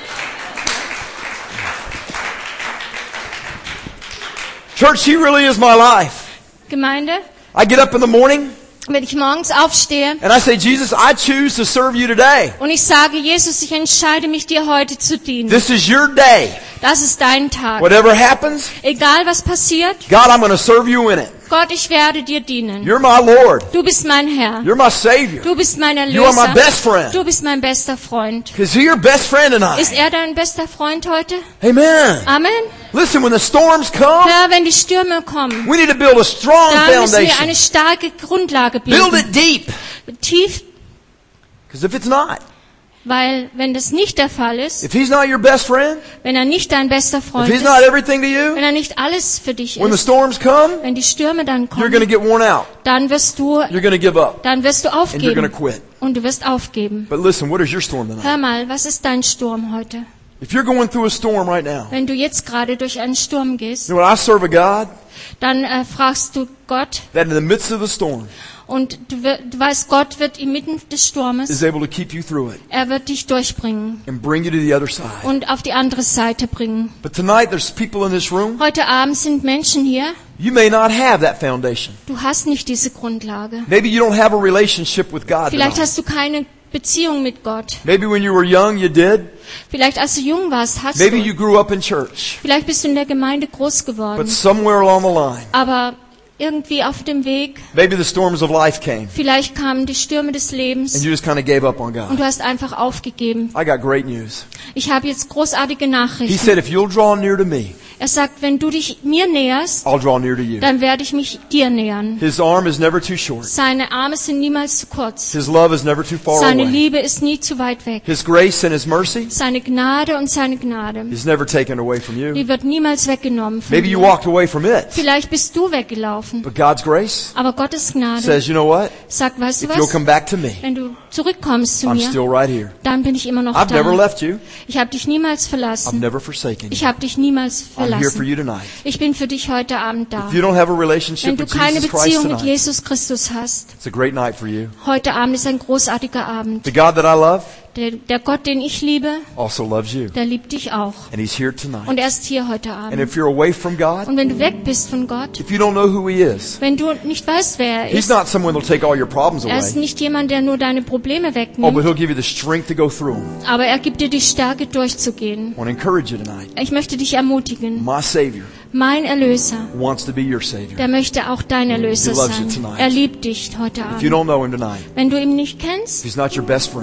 Church, He really is my life. Gemeinde, I get up in the morning wenn ich morgens aufstehe and I say, Jesus, I choose to serve you today. und ich sage, Jesus, ich entscheide mich, dir heute zu dienen. This is your day. Das ist dein Tag. Whatever happens, Egal was passiert, God, I'm going to serve you in it. Gott, ich werde dir dienen. You're my Lord. Du bist mein Herr. You're my Savior. Du bist mein You are my Erlöser. best friend. Du bist mein bester Freund. Is He your best friend Ist tonight? er dein bester Freund heute? Amen. Amen. Listen, when the storms come, Herr, wenn die Stürme kommen, we need to build a strong dann müssen wir eine foundation. starke Grundlage Build bilden. it deep. Tief, Because if it's not, weil wenn das nicht der Fall ist, if He's not your best friend, wenn er nicht dein bester if Freund He's ist, not everything to you, wenn er nicht alles für dich when the ist, storms come, wenn die Stürme dann you're going to kommen, get worn out. dann wirst du You're going to give up. dann wirst du And you're going to aufgeben. quit. Und du wirst aufgeben. But listen, what is your storm tonight? Hör mal, was ist dein Sturm heute? If you're going through a storm right now, Wenn du jetzt gerade durch einen Sturm gehst, you know what? I serve a God dann fragst du Gott that in the midst of the storm und du weißt, Gott wird inmitten des Sturmes, is able to keep you through it er wird dich durchbringen and bring you to the other side. und auf die andere Seite bringen. But tonight there's people in this room, Heute Abend sind Menschen hier, you may not have that foundation. du hast nicht diese Grundlage. Maybe you don't have a relationship with God Vielleicht tonight. hast du keine Beziehung mit Gott. Maybe when you were young you did. Vielleicht als du jung warst, hast Maybe du. you grew up in church. Vielleicht bist du in der Gemeinde groß But geworden. somewhere along the line, Aber irgendwie auf dem Weg, maybe the storms of life came vielleicht kamen die Stürme des and Lebens you just kind of gave up on und God. du hast einfach aufgegeben. I got great news. Ich habe jetzt großartige He Nachrichten. said, if you'll draw near to me, Er sagt, wenn du dich mir näherst, I'll draw near to you. dann werde ich mich dir nähern. His arm is never too short. Seine Arme sind niemals zu kurz. His love is never too far Seine away. Liebe ist nie zu weit weg. His grace and His mercy Seine Gnade und seine Gnade, is never taken away from you. die wird niemals weggenommen von Maybe you dir. walked away from it. Vielleicht bist du weggelaufen. But God's grace Aber Gottes Gnade says, you know what? sagt, weißt du If you'll was? come back to me, Wenn du zurückkommst zu I'm mir, still right here. dann bin ich immer noch I've never da. left you. Ich habe dich niemals I've verlassen. never forsaken Ich you. habe dich niemals I'm here for verlassen. you tonight. Ich bin für dich heute Abend da. If you don't have a Wenn relationship du with keine Jesus Christ Beziehung mit tonight, Jesus Christus hast, it's a great night for you. heute Abend ist ein großartiger Abend. The God that I love Der Gott, den ich liebe, also loves you. der liebt dich auch. And He's here tonight. Und er ist hier heute And Abend. if you're away from God, Und wenn du weg bist von Gott, if you don't know who He is, wenn du nicht weißt, wer er He's ist, not someone that'll take all your problems er ist away. nicht jemand, der nur deine Probleme Oh, but wegnimmt, He'll give you the strength to go through them. aber er gibt dir die Stärke durchzugehen. I want to encourage you tonight. Ich möchte dich ermutigen. My Savior Mein Erlöser, wants to be your Savior. der möchte auch dein Erlöser He loves you sein. tonight. Er liebt dich heute If you Abend. don't know Him tonight, Wenn du ihn nicht if kennst, He's not your best friend,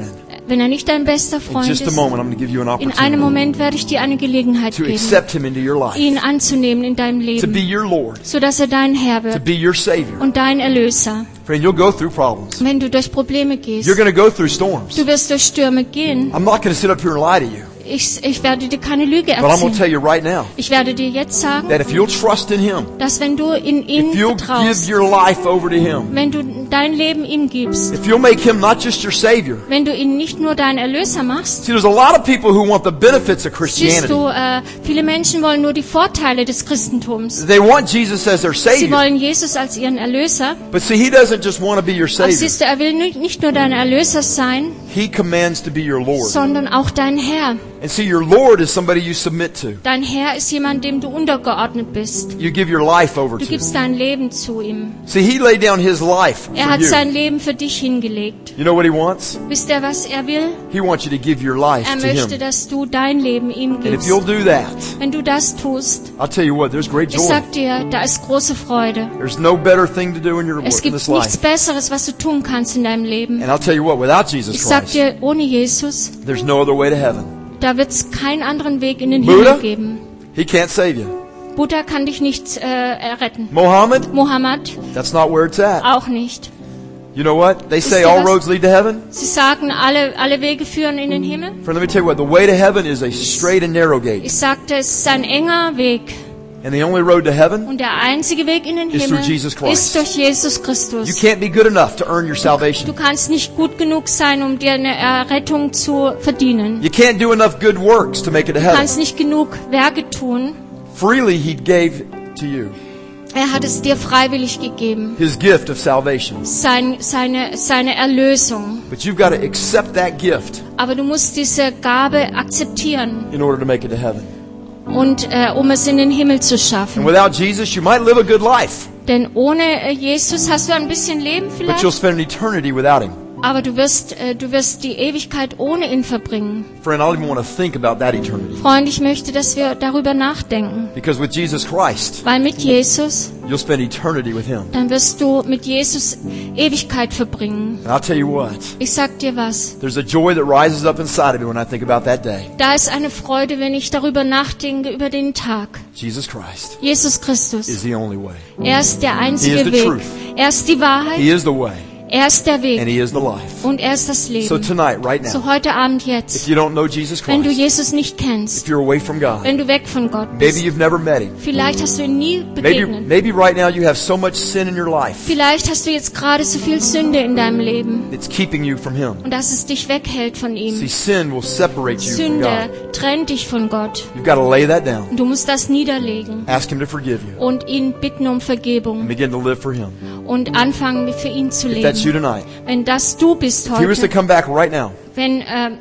wenn er nicht dein bester in Freund just a ist, moment, I'm going to give you an in einem opportunity Moment werde ich dir eine Gelegenheit to geben, accept Him into your life, ihn anzunehmen in deinem to be Leben, your Lord, so dass er dein Herr to wird be your Savior. und dein Erlöser. Friend, you'll go through problems. Wenn du durch Probleme gehst, You're going to go through storms. du wirst durch Stürme gehen. I'm not going to sit up here and lie to you, Ich werde dir keine Lüge but I'm going to erzählen. tell you right now Ich werde dir jetzt sagen, that if you'll trust in Him, dass wenn du in ihn if you'll vertraust, give your life over to Him, wenn du dein Leben ihm gibst, if you'll make Him not just your Savior. wenn du ihn nicht nur deinen Erlöser machst, See, there's a lot of people who want the benefits of siehst Christianity. du, viele Menschen wollen nur die Vorteile des Christentums. They want Jesus as their Sie Savior. wollen Jesus als ihren Erlöser. But see, He doesn't just want to be your Aber Savior. siehst du, er will nicht nur dein Erlöser sein, He commands to be your Lord. sondern auch dein Herr. And see, your Lord is somebody you submit to. Dein Herr ist jemand, dem du untergeordnet bist. You give your life over Du to. gibst dein Leben zu ihm. See, He laid down His life Er for hat you. sein Leben für dich hingelegt. You know what He wants? Wisst ihr, was er will? He wants you to give your life Er to möchte, Him. dass du dein Leben ihm And if gibst. you'll do that, Wenn du das tust, I'll tell you what, there's great ich joy. sag dir, da ist große Freude. There's no better thing to do in Es gibt this nichts life. Besseres, was du tun kannst in deinem Leben. And I'll tell you what, without Jesus Ich sag Christ, dir, ohne Jesus, there's no other way to heaven. da wird es keinen anderen Weg in den Buddha? Himmel geben. He can't save you. Buddha kann dich nicht retten. Mohammed, Mohammed that's not where it's at. auch nicht. You know what? They say ihr all was? roads lead to heaven. Sie sagen, alle Wege führen in den Himmel. Friend, let me tell you what, the way to heaven is a straight and narrow gate. Ich sagte, es ist ein enger Weg. And the only road to heaven, Und der einzige Weg in den Is Himmel through Jesus Christ. ist durch Jesus you Christus. can't be good enough to earn your Du salvation. kannst nicht gut genug sein, um dir eine Errettung zu verdienen. You can't do enough good works to make it to Du heaven. kannst nicht genug Werke tun. Freely He gave to you Er hat es dir freiwillig gegeben. His gift of salvation. Seine Erlösung. But you've got to accept that gift Aber du musst diese Gabe akzeptieren, in order to make it to heaven. und um es in den Himmel zu And schaffen. without Jesus, you might live a good life, Denn ohne Jesus hast du ein bisschen Leben but you'll vielleicht, spend an eternity without Him. aber du wirst die Ewigkeit ohne ihn verbringen. Friend, I don't even want to think about that eternity. Freund, ich möchte, dass wir darüber nachdenken. Because with Jesus Christ, Weil mit Jesus, you'll spend eternity with Him. dann wirst du mit Jesus Ewigkeit verbringen. And I'll tell you what, Ich sag dir was. there's a joy that rises up inside of me when I think about that day. Da ist eine Freude, wenn ich darüber nachdenke, über den Tag. Jesus Christ Jesus is Christus. the only way. Er ist der He einzige is the Weg. truth. Er ist die Wahrheit. He is the way, Er ist der and Weg. He is the life. Und er ist das So Leben. tonight, right So now, heute Abend if jetzt. you don't know Jesus Wenn du Christ, Jesus nicht kennst, if you're away from God, wenn du weg von Gott maybe bist, you've never met Him. vielleicht hast du ihn nie Maybe, begegnet. maybe right now you have so much sin in your life, Vielleicht hast du jetzt gerade so viel Sünde in deinem Leben it's keeping you from Him. und dass es dich weghält von See, ihm. sin will separate you from Sünde God. trennt dich von Gott. You've got to lay that down. Und du musst das niederlegen Ask Him to forgive you und ihn bitten um and Vergebung begin to live for Him. und anfangen, für ihn zu If that's you leben. tonight, Wenn das du bist if He was to heute, come back right now, wenn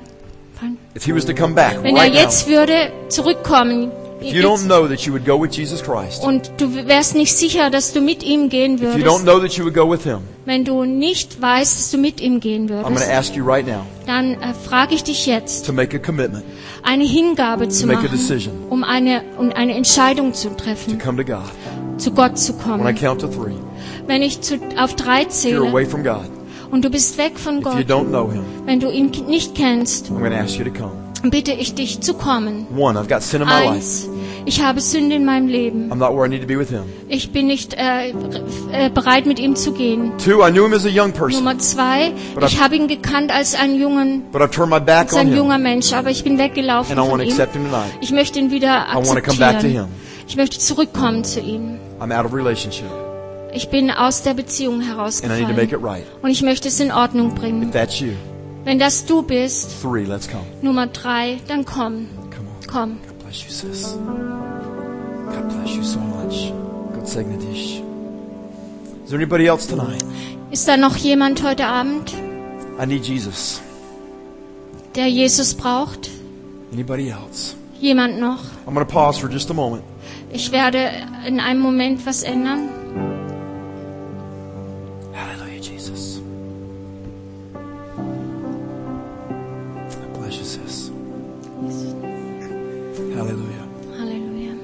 if He was to come back er right now, jetzt würde zurückkommen, if you don't jetzt, know that you would go with Jesus Christ, und du wärst nicht sicher, dass du mit ihm gehen if you don't würdest, know that you would go with Him, wenn du nicht weißt, dass du mit ihm gehen I'm going würdest, to ask you right now dann frage ich dich jetzt, to make a commitment eine Hingabe zu to make a machen, decision um eine Entscheidung zu to treffen, come to God. zu Gott zu When I kommen. count to 3, Wenn ich auf 3 if you're zähle away from God, und du bist weg von if you Gott, don't know Him, wenn du ihn nicht kennst, I'm going to ask you to come. bitte ich dich zu kommen. 1, I've got sin in my life. 1, ich habe Sünde in meinem Leben. I'm not where I need to be with Him. Ich bin nicht bereit, mit ihm zu gehen. 2, I knew Him as a young person, Nummer 2, But ich habe ihn gekannt als einen but I've turned my back als on ein Him, junger Mensch, aber ich bin weggelaufen and I want von to ihm. accept Him tonight. Ich möchte ihn wieder I want to come back to Him. akzeptieren. Ich möchte zurückkommen zu ihm. I'm out of relationship, Ich bin aus der Beziehung and I need to make herausgefallen. it right. Und ich möchte es in Ordnung If bringen. that's you, Wenn das du bist, 3, let's come. Nummer 3, dann komm. Come on. Komm. God bless you, sis. God bless you so much. Gott segne dich. Is there anybody else tonight? Ist da noch jemand heute Abend, I need Jesus. der Jesus braucht? Anybody else? Jemand noch? I'm going to pause for just a moment. Ich werde in einem Moment was ändern. Hallelujah, Jesus. God bless you, sis. Hallelujah. Halleluja.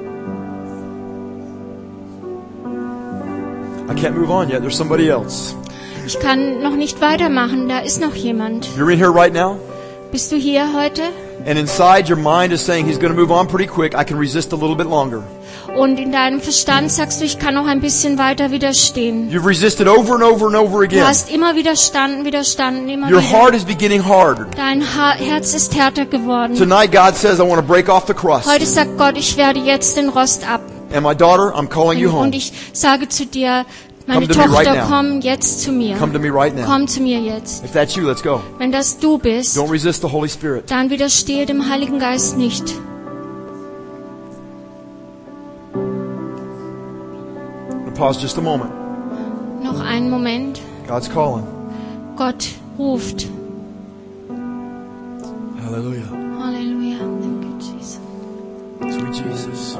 I can't move on yet. There's somebody else. Ich kann noch nicht weitermachen, da ist noch jemand. You're in here right now? Bist du hier heute? And inside your mind is saying, he's going to move on pretty quick. I can resist a little bit longer. Und in deinem Verstand sagst du, ich kann noch ein bisschen weiter widerstehen. You've resisted over and over and over Du again. hast immer widerstanden, immer Your wieder. heart is beginning hard. Dein Herz ist härter geworden. Tonight God says, I want to break off the crust. Heute sagt Gott, ich werde jetzt den Rost ab. And my daughter, I'm calling you home. Und ich sage zu dir, meine Come to me right Tochter, now. komm jetzt zu mir. Come to me right now. Komm zu mir jetzt. If that's you, let's go. Wenn das du bist, Don't resist the Holy Spirit. dann widerstehe dem Heiligen Geist nicht. Pause just a moment. Noch einen Moment. God's calling. Gott ruft. Hallelujah. Halleluja. Thank you, Jesus. Sweet Jesus.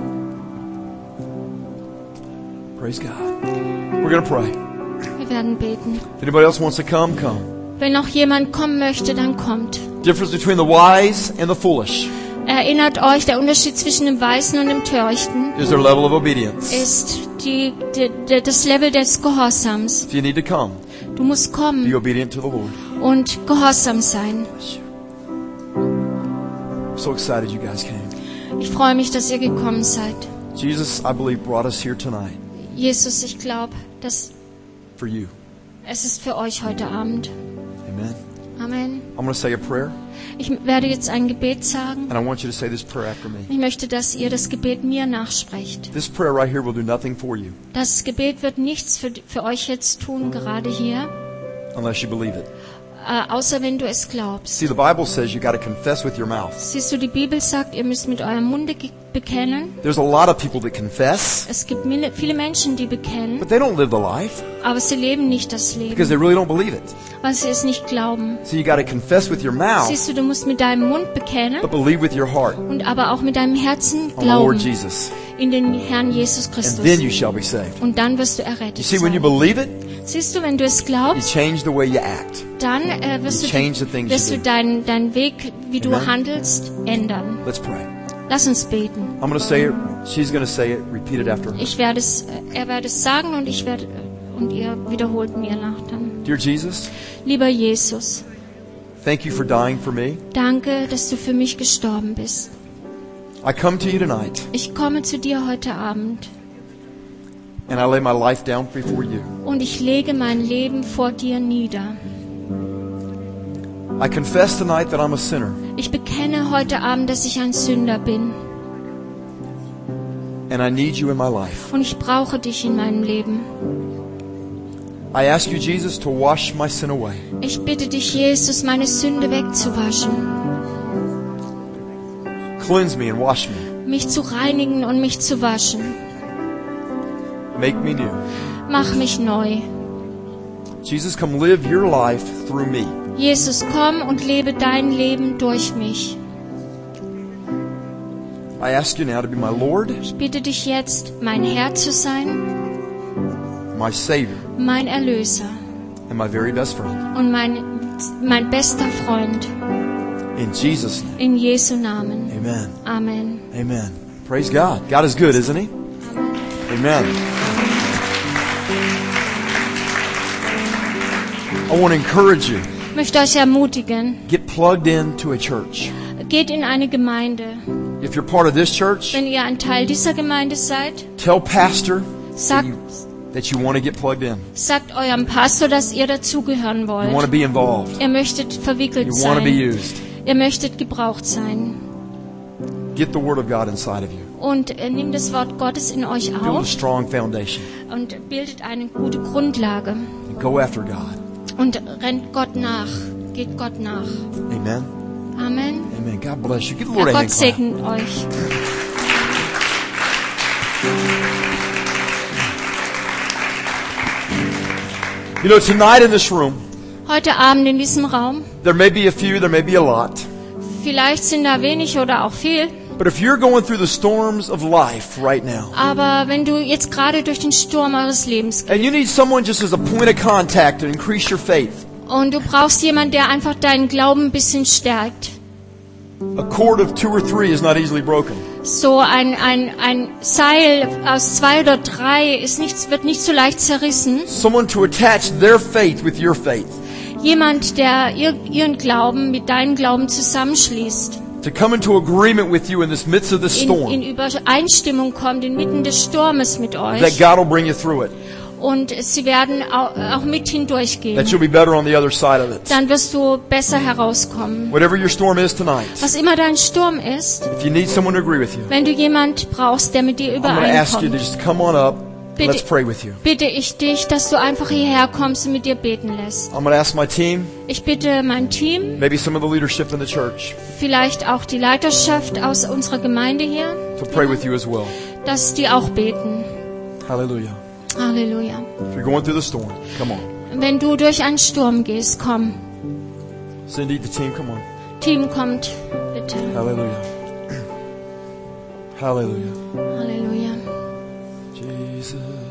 Praise God. We're going to pray. Wir werden beten. If anybody else wants to come, come. Wenn noch jemand kommen möchte, dann kommt. Difference between the wise and the foolish Erinnert euch, der Unterschied zwischen dem Weisen und dem Törichten is their level of obedience. ist das Level des Gehorsams. If you need to come, Du musst be kommen obedient to the Lord. und gehorsam sein. Bless you. I'm so excited you guys came. Ich freue mich, dass ihr gekommen seid. Jesus, I believe, brought us here tonight Jesus, ich glaube, dass for you. es ist für euch heute Abend. Amen. Amen. I'm going to say a prayer, Ich werde jetzt ein Gebet sagen. and I want you to say this prayer after me. Ich möchte, dass ihr das Gebet mir nachsprecht. This prayer right here will do nothing for you Das Gebet wird nichts für euch jetzt tun, gerade hier, unless you believe it. außer wenn du es glaubst. See, the Bible says you got to confess with your mouth. Siehst du, die Bibel sagt, ihr müsst mit eurem Munde bekennen. There's a lot of people that confess, Es gibt viele Menschen, die bekennen, but they don't live the life aber sie leben nicht das because Leben, they really don't believe it. weil sie es nicht glauben. So you got to confess with your mouth, Siehst du, du musst mit deinem Mund bekennen but believe with your heart und aber auch mit deinem Herzen on the Lord glauben Jesus, in den Herrn Jesus and Christus. then you shall be saved. Und dann wirst du You errettet see, when you sein. believe it, Siehst du, wenn du es you glaubst, change the way you act. dann wirst You change the things du you do. deinen Weg, wie du Amen. handelst, ändern. Let's pray. Lass uns beten. I'm going to say it. She's going to say it. Repeat it after her. Er wird es sagen und und ihr wiederholt mir nach dann. Dear Jesus, Lieber Jesus, thank you for dying for me. danke, dass du für mich gestorben bist. I come to you tonight, Ich komme zu dir heute Abend and I lay my life down before you. und ich lege mein Leben vor dir nieder. I confess tonight that I'm a sinner, Ich bekenne heute Abend, dass ich ein Sünder bin and I need you in my life. und ich brauche dich in meinem Leben. I ask you, Jesus, to wash my sin away. Ich bitte dich, Jesus, meine Sünde wegzuwaschen, Cleanse me and wash me. mich zu reinigen und mich zu waschen. Make me new. Mach mich neu. Jesus, come live your life through me. Jesus, komm und lebe dein Leben durch mich. I ask you now to be my Lord, Ich bitte dich jetzt, mein Herr zu sein, my Savior, mein Erlöser and my very best friend. und mein bester Freund. In Jesus' name, In Jesu Namen. amen. Amen. Amen. Praise God. God is good, isn't He? Amen. I want to encourage you. Ich möchte euch ermutigen, Get plugged into a church. geht in eine Gemeinde. If you're part of this church, Wenn ihr ein Teil dieser Gemeinde seid, tell pastor sagt, that you want to get plugged in. sagt eurem Pastor, dass ihr dazugehören You want to wollt. be involved. Ihr möchtet verwickelt You want to be sein. used. Ihr möchtet gebraucht sein. Get the Word of God inside of you. Und nimmt das Wort Gottes in euch Build a auf strong foundation. und bildet eine gute Grundlage. And go after God. Und rennt Gott nach. Geht Gott nach. Amen. Amen. Amen. God bless you. Give the Lord Ja, a Gott hand clap. segne euch. You know, tonight in this room, Heute Abend in diesem Raum, there may be a few, there may be a lot. vielleicht sind da wenig oder auch viel, But if you're going through the storms of life right now, aber wenn du jetzt gerade durch den Sturm eures Lebens gehst and you need someone just as a point of contact to increase your faith, und du brauchst jemanden, der einfach deinen Glauben ein bisschen stärkt, a cord of 2 or 3 is not easily broken. So ein Seil aus 2 oder 3 wird nicht so leicht zerrissen. Someone to attach their faith with your faith. Jemand, der ihren Glauben mit deinem Glauben zusammenschließt. To come into agreement with you in this midst of the In storm. Übereinstimmung kommt inmitten des Sturmes mit That euch. God will bring you through it. Und sie werden auch mit hindurchgehen. That you'll be better on the other side of it. Dann wirst du besser herauskommen. Whatever your storm is tonight. Was immer dein Sturm ist, If you need someone to agree with you, wenn du jemand brauchst, der mit dir I'm going to ask you to übereinkommt, just come on up. Bitte. Let's pray with you. bitte ich dich, dass du einfach hierher kommst und mit dir beten lässt. I'm going to ask my team, Ich bitte mein Team, maybe some of the leadership in the church, vielleicht auch die Leiterschaft aus unserer Gemeinde hier, to pray with you as well. dass die auch beten. Hallelujah. Halleluja. If you're going through the storm, come on. Wenn du durch einen Sturm gehst, komm. Cindy, the team, come on. Team kommt, bitte. Hallelujah. Hallelujah. Halleluja. Jesus.